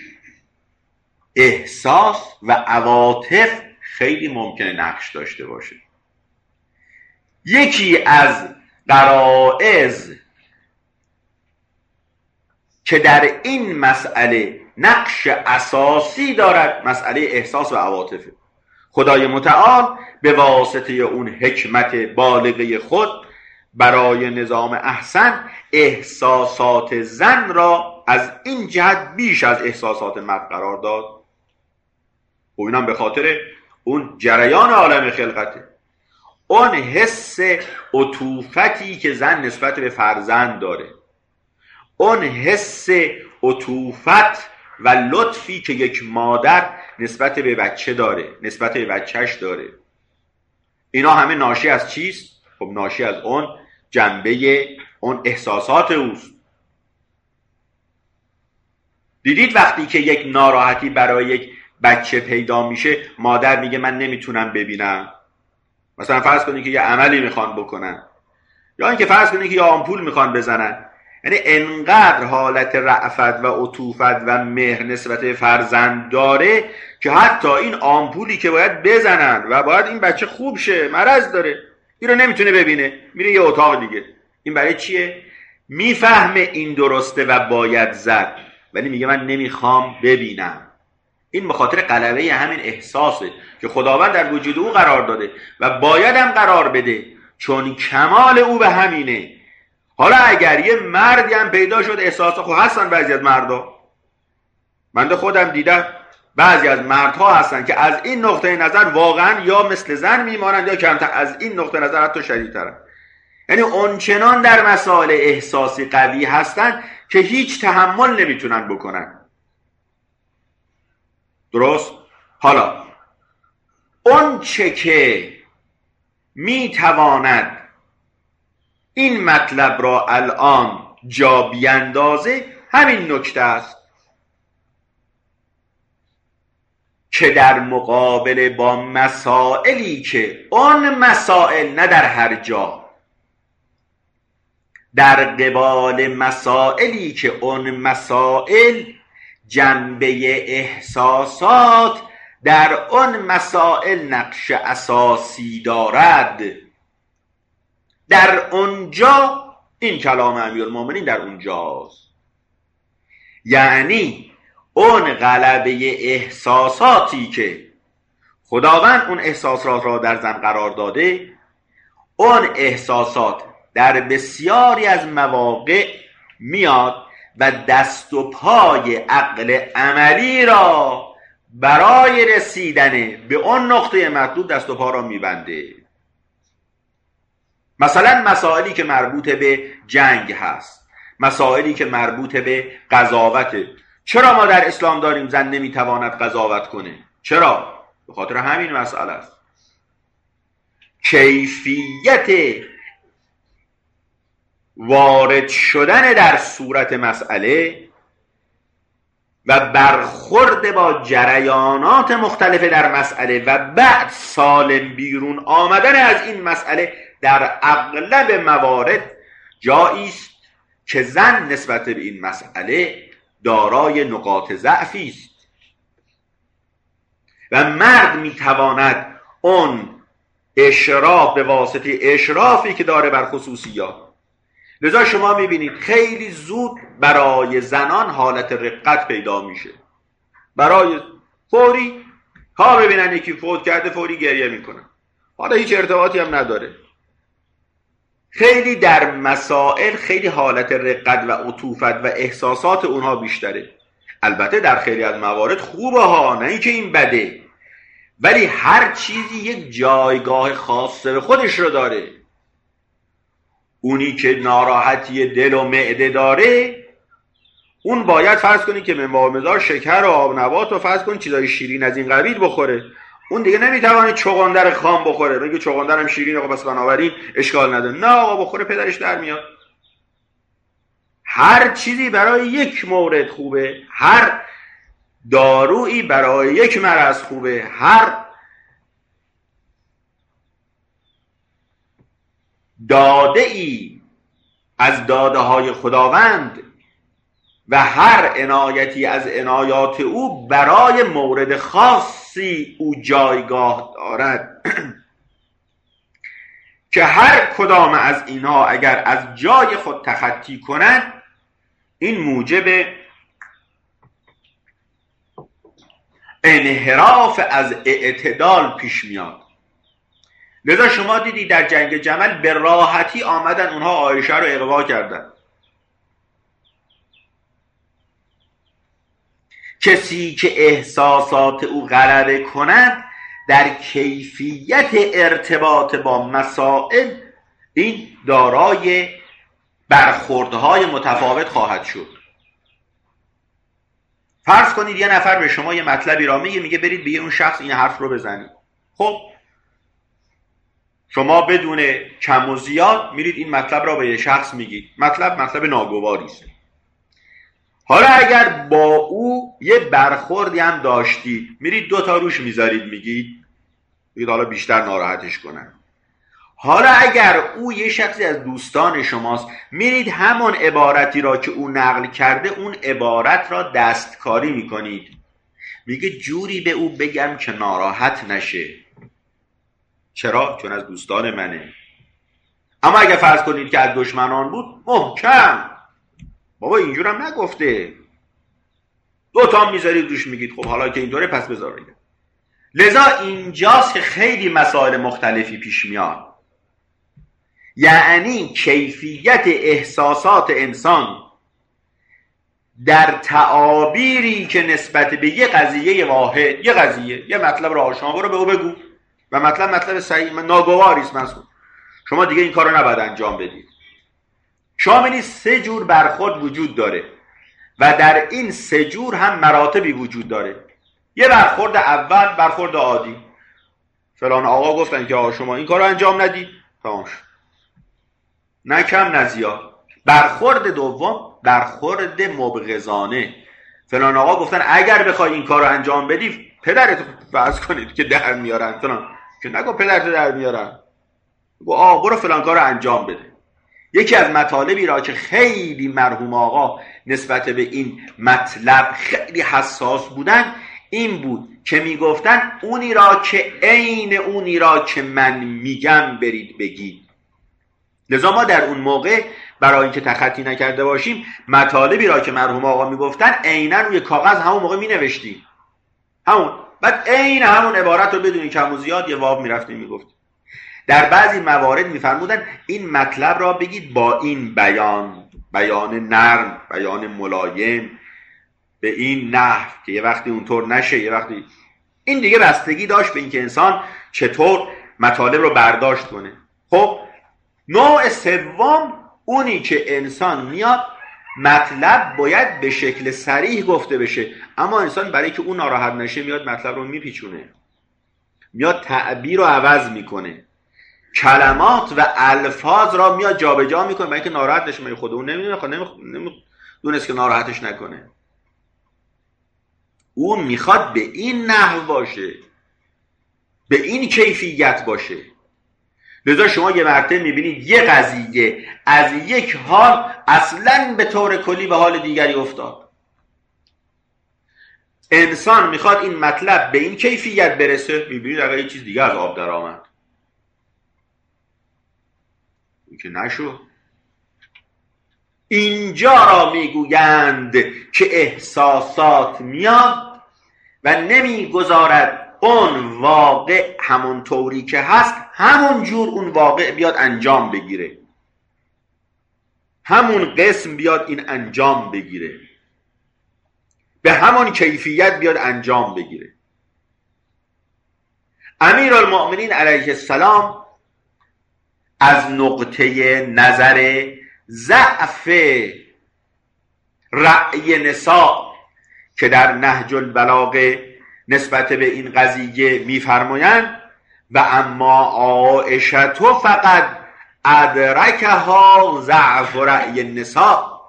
احساس و عواطف خیلی ممکنه نقش داشته باشه. یکی از غرائز که در این مسئله نقش اساسی دارد مسئله احساس و عواطف. خدای متعال به واسطه اون حکمت بالغه خود برای نظام احسن احساسات زن را از این جهت بیش از احساسات مرد قرار داد. و اینم به خاطر اون جریان عالم خلقته، اون حس عطوفتی که زن نسبت به فرزند داره، اون حس عطوفت و لطفی که یک مادر نسبت به بچه داره، نسبت به بچهش داره. اینا همه ناشی از چیست؟ خب ناشی از اون جنبه اون احساسات اوست. دیدید وقتی که یک ناراحتی برای یک بچه پیدا میشه، مادر میگه من نمیتونم ببینم. مثلا فرض کنید که یه عملی میخوان بکنن، یا اینکه فرض کنید که یه آمپول میخوان بزنن. یعنی انقدر حالت رأفت و عطوفت و مهر نسبت به فرزند داره که حتی این آمپولی که باید بزنن و باید این بچه خوب شه، مرض داره، این رو نمیتونه ببینه، میره یه اتاق دیگه. این برای چیه؟ میفهمه این درسته و باید زد، ولی میگه من نمیخوام ببینم. این به خاطر غلبه همین احساسه که خداوند در وجود او قرار داده و باید هم قرار بده، چون کمال او به همینه. حالا اگر یه مردی هم پیدا شد احساس خود هستن، بعضی از مردا، من خودم دیدم بعضی از مردها هستن که از این نقطه نظر واقعا یا مثل زن میمانند یا کمتر از این نقطه نظر حتی شدیدترن. یعنی اونچنان در مسائل احساسی قوی هستن که هیچ تحمل نمیتونن بکنن. درست؟ حالا اون چه که میتواند این مطلب را الان جا بیندازه همین نکته است که در مقابل با مسائلی که اون مسائل نه در هر جا، در قبال مسائلی که اون مسائل جنبه احساسات در اون مسائل نقش اساسی دارد، در اونجا این کلام امیرالمومنین در اونجاست. یعنی اون غلبه احساساتی که خداوند اون احساسات را در زن قرار داده، اون احساسات در بسیاری از مواقع میاد و دست و پای عقل عملی را برای رسیدن به اون نقطه مطلوب دست و پا را میبنده. مثلا مسائلی که مربوط به جنگ هست، مسائلی که مربوط به قضاوته. چرا ما در اسلام داریم زن نمیتواند قضاوت کنه؟ چرا؟ به خاطر همین مسئله است. کیفیت وارد شدن در صورت مسئله و برخورد با جریانات مختلف در مسئله و بعد سالم بیرون آمدن از این مسئله در اغلب موارد جایی است که زن نسبت به این مسئله دارای نقاط ضعفی است و مرد میتواند اون اشراف به واسطه اشرافی که داره بر خصوصیات. لذا شما میبینید خیلی زود برای زنان حالت رقت پیدا میشه. برای فوری ها ببینن یکی فوت کرده فوری گریه میکنن، حالا هیچ ارتباطی هم نداره. خیلی در مسائل خیلی حالت رقت و عطوفت و احساسات اونها بیشتره. البته در خیلی از موارد خوبه ها، نه اینکه این بده، ولی هر چیزی یک جایگاه خاصه به خودش رو داره. اونی که ناراحتی دل و معده داره اون باید فرض کنی که منبع مزار شکر و آب نبات و فرض کنی چیزای شیرین از این قبیل بخوره. اون دیگه نمیتونه چغندر خام بخوره، میگه چغندر هم شیرینه خب پس بنابراین اشکال نداره. نه آقا بخوره پدرش در میاد. هر چیزی برای یک مورد خوبه، هر دارویی برای یک مرض خوبه، هر داده ای از داده های خداوند و هر عنایتی از عنایات او برای مورد خاصی او جایگاه دارد که هر کدام از اینها اگر از جای خود تخطی کنند این موجب انحراف از اعتدال پیش میاد. لذا شما دیدی در جنگ جمل به راحتی آمدن اونها عایشه رو اغوا کردن. کسی که احساسات او غلبه کند در کیفیت ارتباط با مسائل این دارای برخوردهای متفاوت خواهد شد. فرض کنید یه نفر به شما یه مطلبی را میگه، میگه برید به اون شخص این حرف رو بزنید. خب شما بدون کم و زیاد میرید این مطلب را به یه شخص میگید. مطلب مطلب ناگواری است. حالا اگر با او یه برخوردی هم داشتید، میرید دو تا روش میذارید میگید بگید حالا بیشتر ناراحتش کنن. حالا اگر او یه شخصی از دوستان شماست، میرید همون عبارتی را که او نقل کرده اون عبارت را دستکاری میکنید، میگه جوری به او بگم که ناراحت نشه. چرا؟ چون از دوستان منه. اما اگر فرض کنید که از دشمنان بود، محکم بابا اینجورم نگفته، دو تا میذارید روش میگید خب حالا که اینطوره پس بذار بگم. لذا اینجاست که خیلی مسائل مختلفی پیش میاد. یعنی کیفیت احساسات انسان در تعابیری که نسبت به یه قضیه واحد، یه قضیه، یه مطلب را شما برو به او بگو و مطلب مطلب صحیح ناگواری است مسئول، شما دیگه این کارو نباید انجام بدید. شما ببینید سه جور برخورد وجود داره و در این سه جور هم مراتبی وجود داره. یه برخورد اول برخورد عادی، فلان آقا گفتن که آقا شما این کارو انجام ندید، تمام شد، نه کم نه زیاد. برخورد دوم برخورد مبغضانه، فلان آقا گفتن اگر بخوای این کارو انجام بدی پدرت فرض کنید که در میارن، فلان که نگو پدرت در میارن، گو آقا برو فلان کارو انجام بده. یکی از مطالبی را که خیلی مرحوم آقا نسبت به این مطلب خیلی حساس بودن این بود که میگفتن اونی را که عین اونی را که من میگم برید بگید. لذا ما در اون موقع برای اینکه تخطی نکرده باشیم مطالبی را که مرحوم آقا میگفتن عیناً روی کاغذ همون موقع مینوشتیم، همون بعد عین همون عبارت رو بدون کم و زیاد یه واو میرفتیم میگفتیم. در بعضی موارد میفرمودن این مطلب را بگید با این بیان، بیان نرم، بیان ملایم، به این نحو که یه وقتی اونطور نشه، یه وقتی. این دیگه بستگی داشت به اینکه انسان چطور مطالب رو برداشت کنه. خب نوع سوم اونی که انسان میاد مطلب باید به شکل صریح گفته بشه، اما انسان برای که اون ناراحت نشه میاد مطلب رو میپیچونه، میاد تعبیر رو عوض میکنه، کلمات و الفاظ را میاد جابجا میکنه برای که ناراحت نشه. من خود اون نمیدونه، نمیدونست که ناراحتش نکنه. اون میخواد به این نحو باشه، به این کیفیت باشه. لذا شما یه مرتبه میبینید یه قضیه از یک حال اصلاً به طور کلی به حال دیگری افتاد. انسان میخواد این مطلب به این کیفیت برسه، میبینید اگر یه چیز دیگه از آب در آمد. این که نشو. اینجا را میگویند که احساسات میاد و نمیگذارد اون واقع همون طوری که هست همون جور اون واقع بیاد انجام بگیره، همون قسم بیاد این انجام بگیره، به همون کیفیت بیاد انجام بگیره. امیرالمؤمنین علیه السلام از نقطه نظر ضعف رأی نساء که در نهج البلاغه نسبت به این قضیه میفرمایند و اما عایشه فقط ادرکها ضعف رأی النساء،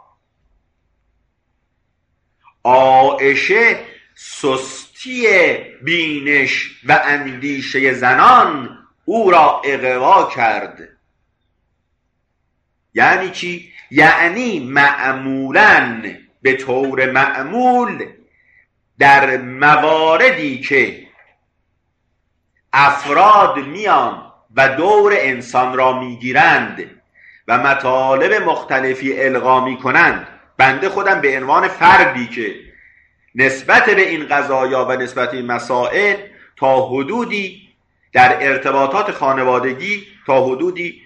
عایشه سستی بینش و اندیشه زنان او را اغوا کرد. یعنی چی؟ یعنی معمولاً به طور معمول در مواردی که افراد میان و دور انسان را میگیرند و مطالب مختلفی القا میکنند، بنده خودم به عنوان فردی که نسبت به این قضایا و نسبت به این مسائل تا حدودی در ارتباطات خانوادگی تا حدودی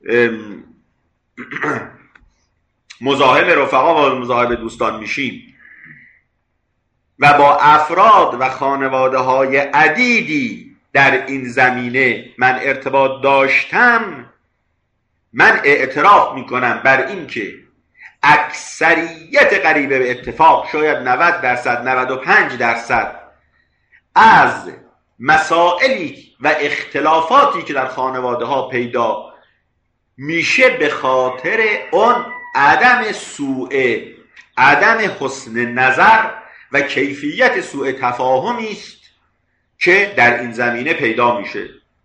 مزاحم رفقا و مزاحم دوستان میشیم و با افراد و خانواده های عدیدی در این زمینه من ارتباط داشتم، من اعتراف میکنم بر این که اکثریت قریبه به اتفاق، شاید نود درصد نود و پنج درصد از مسائلی و اختلافاتی که در خانواده ها پیدا میشه به خاطر اون عدم سوء عدم حسن نظر و کیفیت سوء تفاهمی است که در این زمینه پیدا میشه.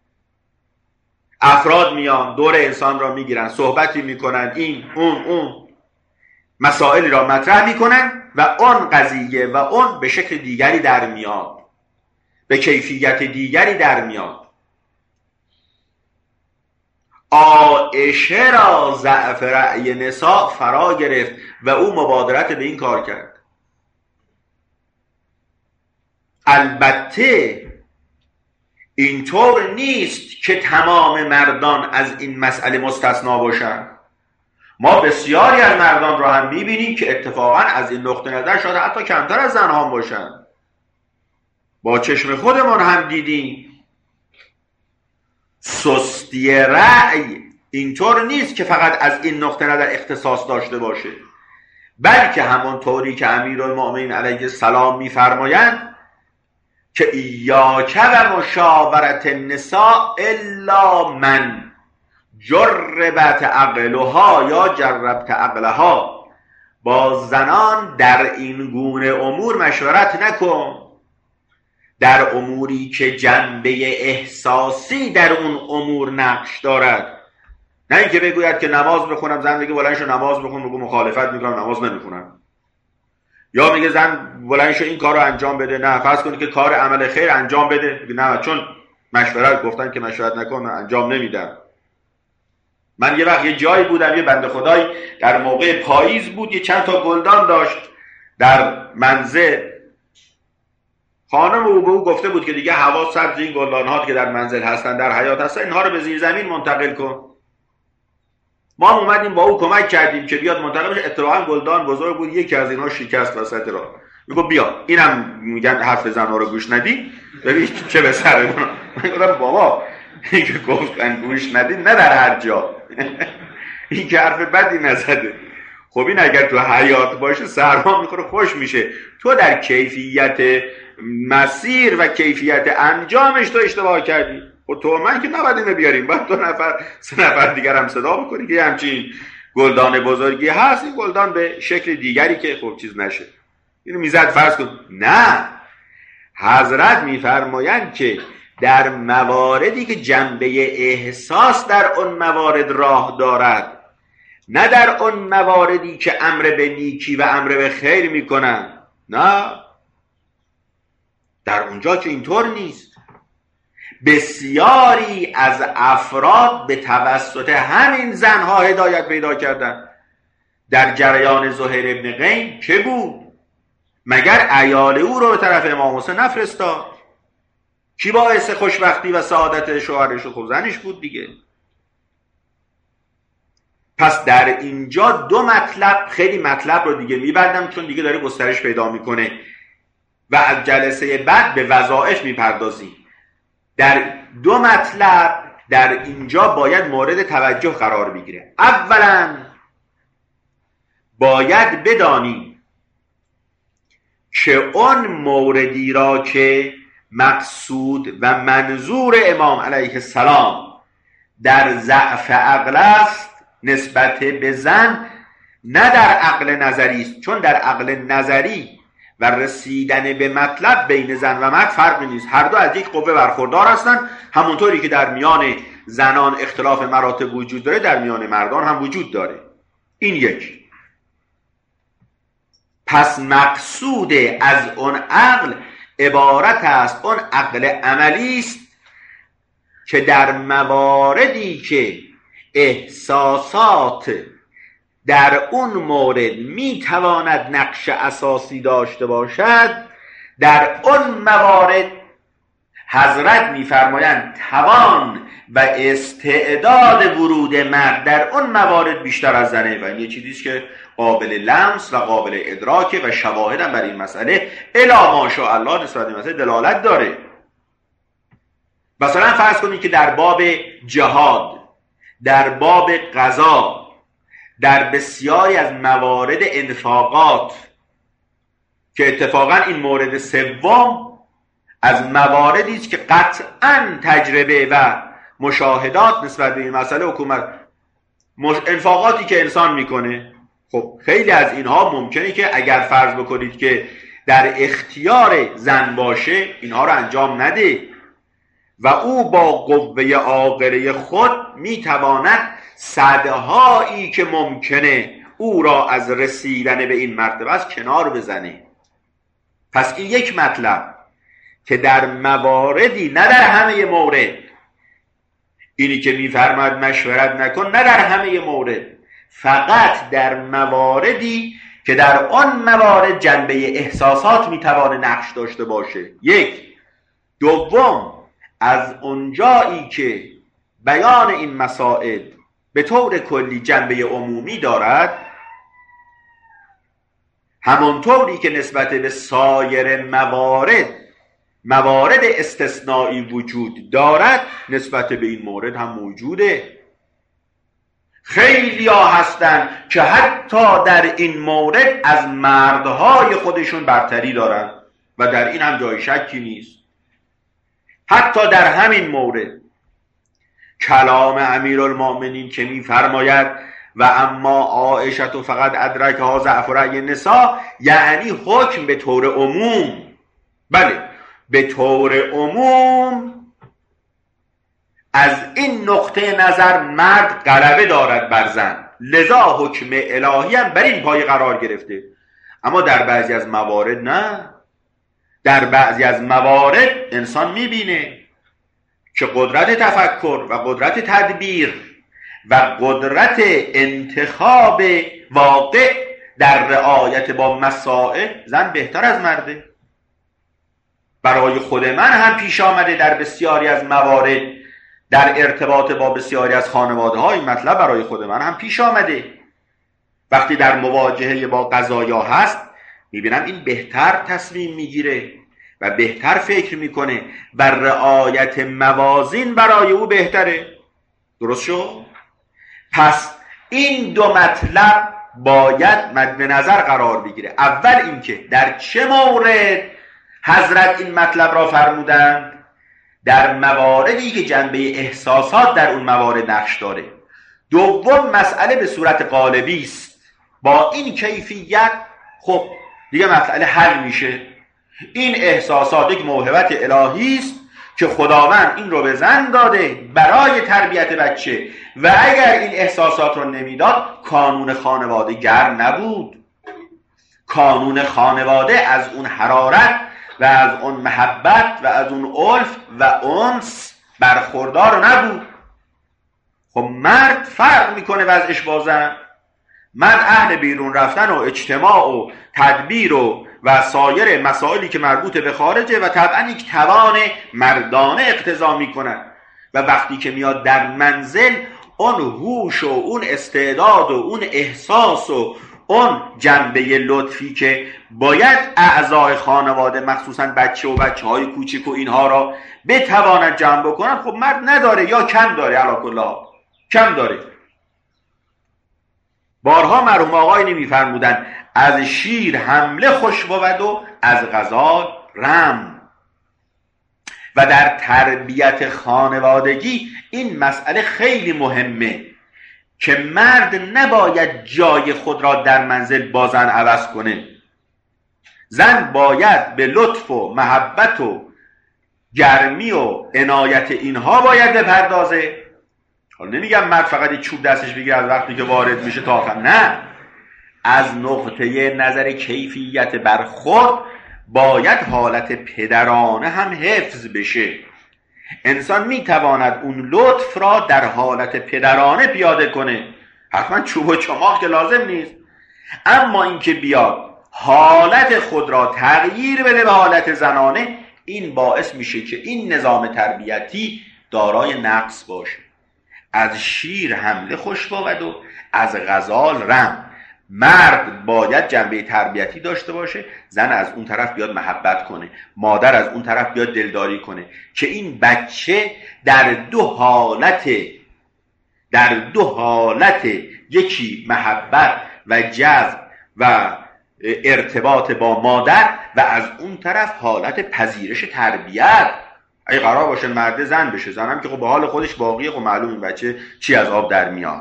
افراد میان دور انسان را میگیرن، صحبتی میکنن، این اون اون مسائلی را مطرح میکنن و اون قضیه و اون به شکل دیگری در میاد، به کیفیت دیگری در میاد. عایشه را ضعف رأی نساء فرا گرفت و او مبادرت به این کار کرد. البته اینطور نیست که تمام مردان از این مسئله مستثنا باشند. ما بسیاری از مردان را هم میبینیم که اتفاقا از این نقطه نظر شاید حتی کمتر از زنها باشند. با چشم خودمان هم دیدیم. سستی رأی اینطور نیست که فقط از این نقطه نظر اختصاص داشته باشه، بلکه همون طوری که امیرالمؤمنین علیه السلام میفرمایند که ایاک و مشاورت النساء الا من جربت عقلها یا جربت عقلها، با زنان در این گونه امور مشورت نکن، در اموری که جنبه احساسی در اون امور نقش دارد. نه اینکه بگوید که نماز بخونم، زن بگه بلند شو نماز بخون، بگو مخالفت میکنم نماز نمیخونم. یا میگه زن بلند شو این کار رو انجام بده، نه فرض کنید که کار عمل خیر انجام بده، میگه نه چون مشورت گفتن که مشورت نکن انجام نمیدم. من یه وقت یه جایی بودم، یه بنده خدایی در موقع پاییز بود، یه چند تا گلدان داشت در منزل. خانم او به او گفته بود که دیگه هوا سرد، این گلدان ها که در منزل هستن در حیاط هستن اینها رو به زیر زمین منتقل کن. ما هم اومدیم با او کمک کردیم که بیاد منتقل بشه. اتفاقا گلدان بزرگ بود، یکی از اینها شکست وسط راه. میگه بیا اینم میگن حرف زنها رو گوش ندی، ببین چه به سر من. من گفتم بابا این که گفتن گوش ندی نه در هر جا این که حرف بدی نزده. خب این اگر تو حیات باشه سرما میخوره خوش میشه. تو در کیفیت مسیر و کیفیت انجامش تو اشتباه کردی. خب تو من که نباید اینو بیاریم، باید دو نفر سه نفر دیگر هم صدا بکنی که همچین گلدان بزرگی هست، این گلدان به شکل دیگری که خب چیز نشه اینو میزد فرض کن. نه، حضرت میفرمایند که در مواردی که جنبه احساس در اون موارد راه دارد، نه در اون مواردی که امر به نیکی و امر به خیر میکنن، نه، در اونجا که اینطور نیست. بسیاری از افراد به توسط همین زنها هدایت پیدا کردن. در جریان زهیر ابن قین که بود؟ مگر عیال او رو به طرف امام حسین نفرستاد؟ کی باعث خوشبختی و سعادت شوهرش و خب زنش بود دیگه. پس در اینجا دو مطلب، خیلی مطلب رو دیگه میبندم چون دیگه داره گسترش پیدا میکنه و از جلسه بعد به وظایف میپردازیم. در دو مطلب در اینجا باید مورد توجه قرار بگیره. اولا باید بدانیم که اون موردی را که مقصود و منظور امام علیه السلام در ضعف عقل است نسبت به زن، نه در عقل نظری است. چون در عقل نظری و رسیدن به مطلب بین زن و مرد فرقی نیست، هر دو از یک قوه برخوردار هستند. همونطوری که در میان زنان اختلاف مراتب وجود داره، در میان مردان هم وجود داره. این یک. پس مقصود از اون عقل عبارت است، اون عقل عملی است که در مواردی که احساسات در اون مورد میتواند نقش اساسی داشته باشد، در اون موارد حضرت میفرمایند توان و استعداد ورود مرد در اون موارد بیشتر از زنه و این یه چیزیست که قابل لمس و قابل ادراکه و شواهد هم برای این مسئله الا ماشاءالله نسبت به مسئله دلالت داره. مثلا فرض کنید که در باب جهاد، در باب قضا، در بسیاری از موارد انفاقات که اتفاقا این مورد سوم از مواردی است که قطعا تجربه و مشاهدات نسبت به این مسئله حکومت انفاقاتی که انسان میکنه، خب خیلی از اینها ممکنه که اگر فرض بکنید که در اختیار زن باشه اینها رو انجام نده و او با قوه عاقله خود میتواند صدهایی که ممکنه او را از رسیدن به این مرتبه از کنار بزنه. پس این یک مطلب که در مواردی، نه در همه مورد، اینی که میفرماید مشورت نکن، نه در همه مورد، فقط در مواردی که در آن موارد جنبه احساسات میتوانه نقش داشته باشه. یک. دوم، از اونجایی که بیان این مسائل به طور کلی جنبه عمومی دارد، همونطوری که نسبت به سایر موارد موارد استثنایی وجود دارد، نسبت به این مورد هم موجوده. خیلی ها هستن که حتی در این مورد از مردهای خودشون برتری دارن و در این هم جای شکی نیست. حتی در همین مورد کلام امیرالمؤمنین که می‌فرماید و اما عایشه فقط ادرکها ضعف رأی النساء، یعنی حکم به طور عموم. بله، به طور عموم از این نقطه نظر مرد غلبه دارد بر زن، لذا حکم الهی هم بر این پای قرار گرفته. اما در بعضی از موارد نه. در بعضی از موارد انسان میبینه که قدرت تفکر و قدرت تدبیر و قدرت انتخاب واقع در رعایت با مسائل زن بهتر از مرده. برای خود من هم پیش آمده در بسیاری از موارد، در ارتباط با بسیاری از خانواده های مطلب برای خود من هم پیش آمده. وقتی در مواجهه با قضایا هست میبینم این بهتر تصمیم میگیره و بهتر فکر میکنه و رعایت موازین برای او بهتره. درست شد؟ پس این دو مطلب باید مد نظر قرار بگیره. اول اینکه در چه مورد حضرت این مطلب را فرمودند؟ در مواردی که جنبه احساسات در اون موارد نقش داره. دوم، مسئله به صورت قالبی است. با این کیفیت خب دیگه مسئله حل میشه. این احساسات یک موهبت الهی است که خداوند این رو به زن داده برای تربیت بچه و اگر این احساسات رو نمیداد کانون خانواده گرم نبود. کانون خانواده از اون حرارت و از اون محبت و از اون الف و انس برخوردار نبود. خب مرد فرق میکنه وضعش با زن. مرد اهل بیرون رفتن و اجتماع و تدبیر و و سایر مسائلی که مربوط به خارجه و طبعا یک توان مردانه اقتضا میکنن و وقتی که میاد در منزل اون هوش و اون استعداد و اون احساس و اون جنبه لطفی که باید اعضای خانواده مخصوصا بچه و بچه های کوچیک و اینها را بتواند جمع بکنن، خب مرد نداره یا کم داره، علی کل حال کم داره. بارها مرحوم آقای نمیفرمودن از شیر حمله خوش بود و از غزال رم. و در تربیت خانوادگی این مسئله خیلی مهمه که مرد نباید جای خود را در منزل با زن عوض کنه. زن باید به لطف و محبت و گرمی و عنایت اینها باید بپردازه. حالا نمیگم مرد فقط چوب دستش بگیره از وقتی که وارد میشه تا آخر، نه، از نقطه نظر کیفیت برخورد باید حالت پدرانه هم حفظ بشه. انسان میتواند اون لطف را در حالت پدرانه پیاده کنه، حتما چوب و چماق که لازم نیست، اما اینکه بیاد حالت خود را تغییر بده به حالت زنانه، این باعث میشه که این نظام تربیتی دارای نقص باشه. از شیر حمله خوش بود و از غزال رم. مرد باید جنبه تربیتی داشته باشه، زن از اون طرف بیاد محبت کنه، مادر از اون طرف بیاد دلداری کنه که این بچه در دو حالت در دو حالت یکی محبت و جذب و ارتباط با مادر و از اون طرف حالت پذیرش تربیت. اگه قرار باشه مرد زن بشه، زنم که خب به حال خودش باقیه، خب معلوم این بچه چی از آب در میاد.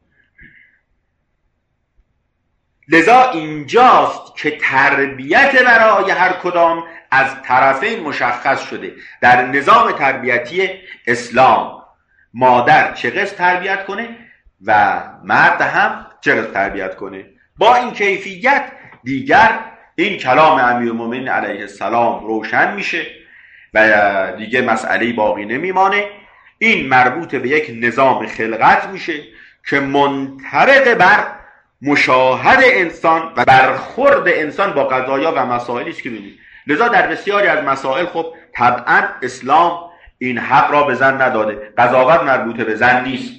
لذا اینجاست که تربیت برای هر کدام از طرفین مشخص شده. در نظام تربیتی اسلام مادر چه قسم تربیت کنه و مرد هم چه قسم تربیت کنه. با این کیفیت دیگر این کلام امیرالمومنین علیه السلام روشن میشه و دیگه مسئله باقی نمیمانه. این مربوط به یک نظام خلقت میشه که منطبق بر مشاهد انسان و برخورد انسان با قضایا و مسائلی است که ببینید. لذا در بسیاری از مسائل خب طبعا اسلام این حق را به زن نداده. قضاوت مربوط به زن نیست.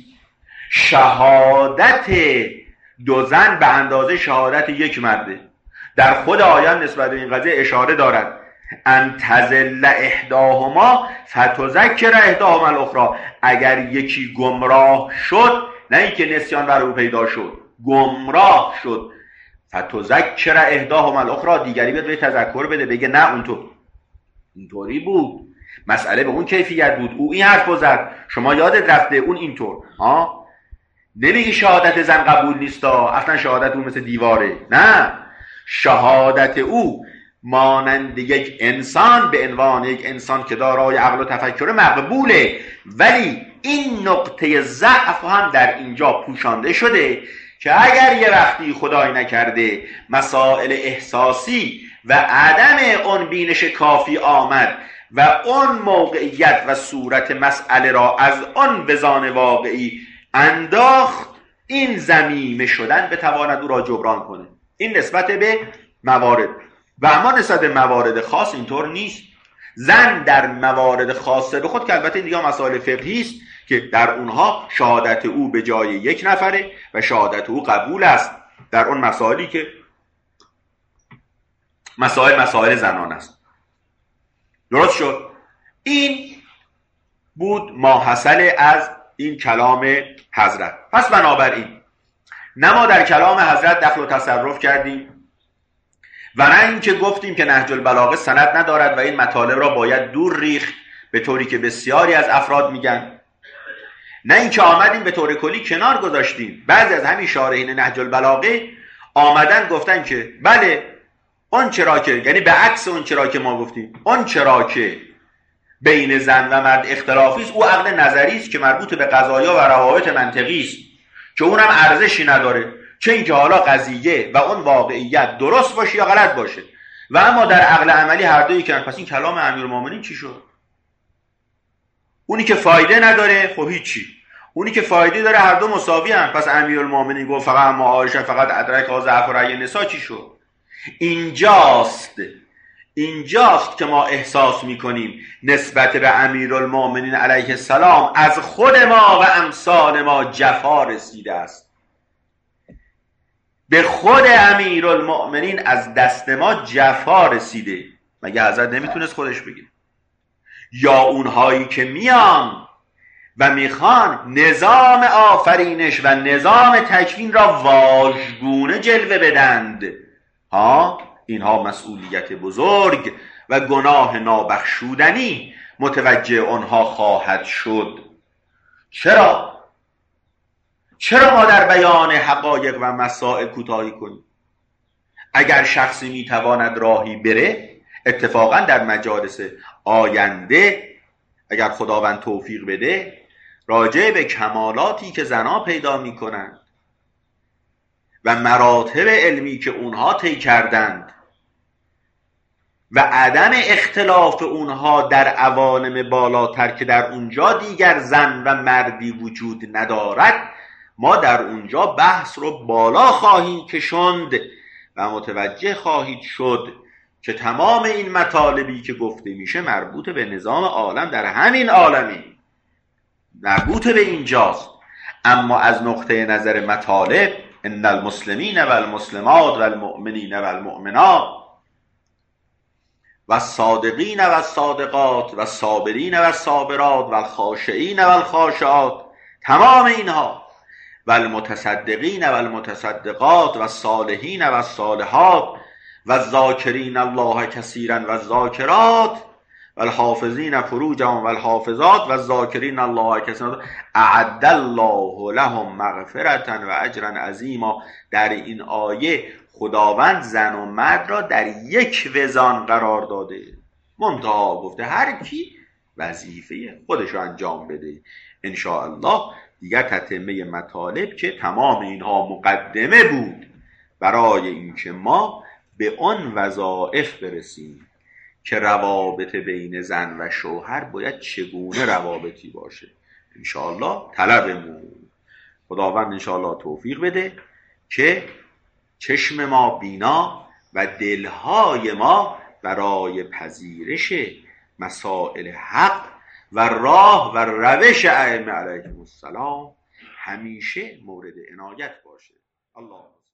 شهادت دو زن به اندازه شهادت یک مرده. در خود آیان نسبت به این قضیه اشاره دارد ان تزل احداهما فتذکر احداهما الاخرى. اگر یکی گمراه شد، نه اینکه نسیان بر او پیدا شد، گمراه شد، فتذکر احداهما الاخرى، دیگری بیاد به تذکر بده، بگه نه اونطور اینطوری بود، مسئله به اون کیفیت بود، او این حرفو زد، شما یادت رفته اون اینطور. ها نمیگی شهادت زن قبول نیستا، اصلا شهادت اون مثل دیواره. نه، شهادت او مانند یک انسان به عنوان یک انسان که دارای عقل و تفکر مقبوله، ولی این نقطه ضعف هم در اینجا پوشانده شده که اگر یه وقتی خدای نکرده مسائل احساسی و عدم اون بینش کافی آمد و اون موقعیت و صورت مسئله را از اون وزان واقعی انداخت، این ضمیمه شدن بتواند او را جبران کنه. این نسبت به موارد. و اما نسبت به موارد خاص اینطور نیست. زن در موارد خاصه به خود که البته دیگه مسائل فقهی است که در اونها شهادت او به جای یک نفره و شهادت او قبول است در اون مسائلی که مسائل مسائل زنان است. درست شد؟ این بود ماحصل از این کلام حضرت. پس بنابراین نه ما در کلام حضرت دخل و تصرف کردیم و نه اینکه گفتیم که نهج البلاغه سند ندارد و این مطالب را باید دور ریخت به طوری که بسیاری از افراد میگن، نه اینکه آمدیم به طور کلی کنار گذاشتیم. بعضی از همین شارحین نهج البلاغه آمدن گفتن که بله اون چرا که، یعنی به عکس اون چرا که ما گفتیم، اون چرا که بین زن و مرد اختلافی است او عقل نظری است که مربوط به قضایا و روابط منطقی است که اونم ارزشی نداره، چه اینکه حالا قضیه و اون واقعیت درست باشه یا غلط باشه. و اما در عقل عملی هر دویی کردن. پس این کلام امیرالمومنین چی شد؟ اونی که فایده نداره خب هیچی، اونی که فایده داره هر دو مساوی هم. پس امیرالمومنین گفت فقط اما عایشه فقط ادرک ها ضعف و رأی نساء چی شد؟ اینجاست اینجاست که ما احساس میکنیم نسبت به امیرالمومنین علیه السلام از خود ما و امثال ما جفا رسیده است. به خود امیرالمومنین از دست ما جفا رسیده. مگه حضرت نمیتونست خودش بگه؟ یا اونهایی که میان و میخوان نظام آفرینش و نظام تکوین را واژگونه جلوه بدند، ها اینها مسئولیت بزرگ و گناه نابخشودنی متوجه آنها خواهد شد. چرا؟ چرا ما در بیان حقایق و مسائل کوتاهی کنیم؟ اگر شخصی میتواند راهی بره، اتفاقا در مجالس آینده اگر خداوند توفیق بده راجع به کمالاتی که زنها پیدا میکنند و مراتب علمی که اونها طی کردند و عدم اختلاف اونها در عوالم بالاتر که در اونجا دیگر زن و مردی وجود ندارد، ما در اونجا بحث رو بالا خواهیم کشوند و متوجه خواهید شد که تمام این مطالبی که گفته میشه مربوط به نظام عالم در همین عالمی، مربوط به اینجاست. اما از نقطه نظر مطالب ان المسلمین و المسلمات و المؤمنین و المؤمنات و الصادقین و الصادقات و الصابرین و الصابرات و الخاشعین و الخاشعات، تمام اینها، و المتصدقین و المتصدقات و الصالحین و الصالحات و الذاکرین الله کثیرا و الذاکرات و الحافظین فروجهم و الحافظات و الذاکرین الله کثیرا اعد الله لهم مغفرة و اجرا عظیما. در این آیه خداوند زن و مرد را در یک وزان قرار داده، منتها گفته هر کی وظیفه خودش رو انجام بده. ان شاء الله دیگر تتمه مطالب که تمام اینها مقدمه بود برای اینکه ما به آن وظایف برسیم که روابط بین زن و شوهر باید چگونه روابطی باشه. ان شاء الله طلبمون خداوند ان شاء الله توفیق بده که چشم ما بینا و دلهای ما برای پذیرش مسائل حق و راه و روش ائمه علیهم السلام همیشه مورد عنایت باشه. الله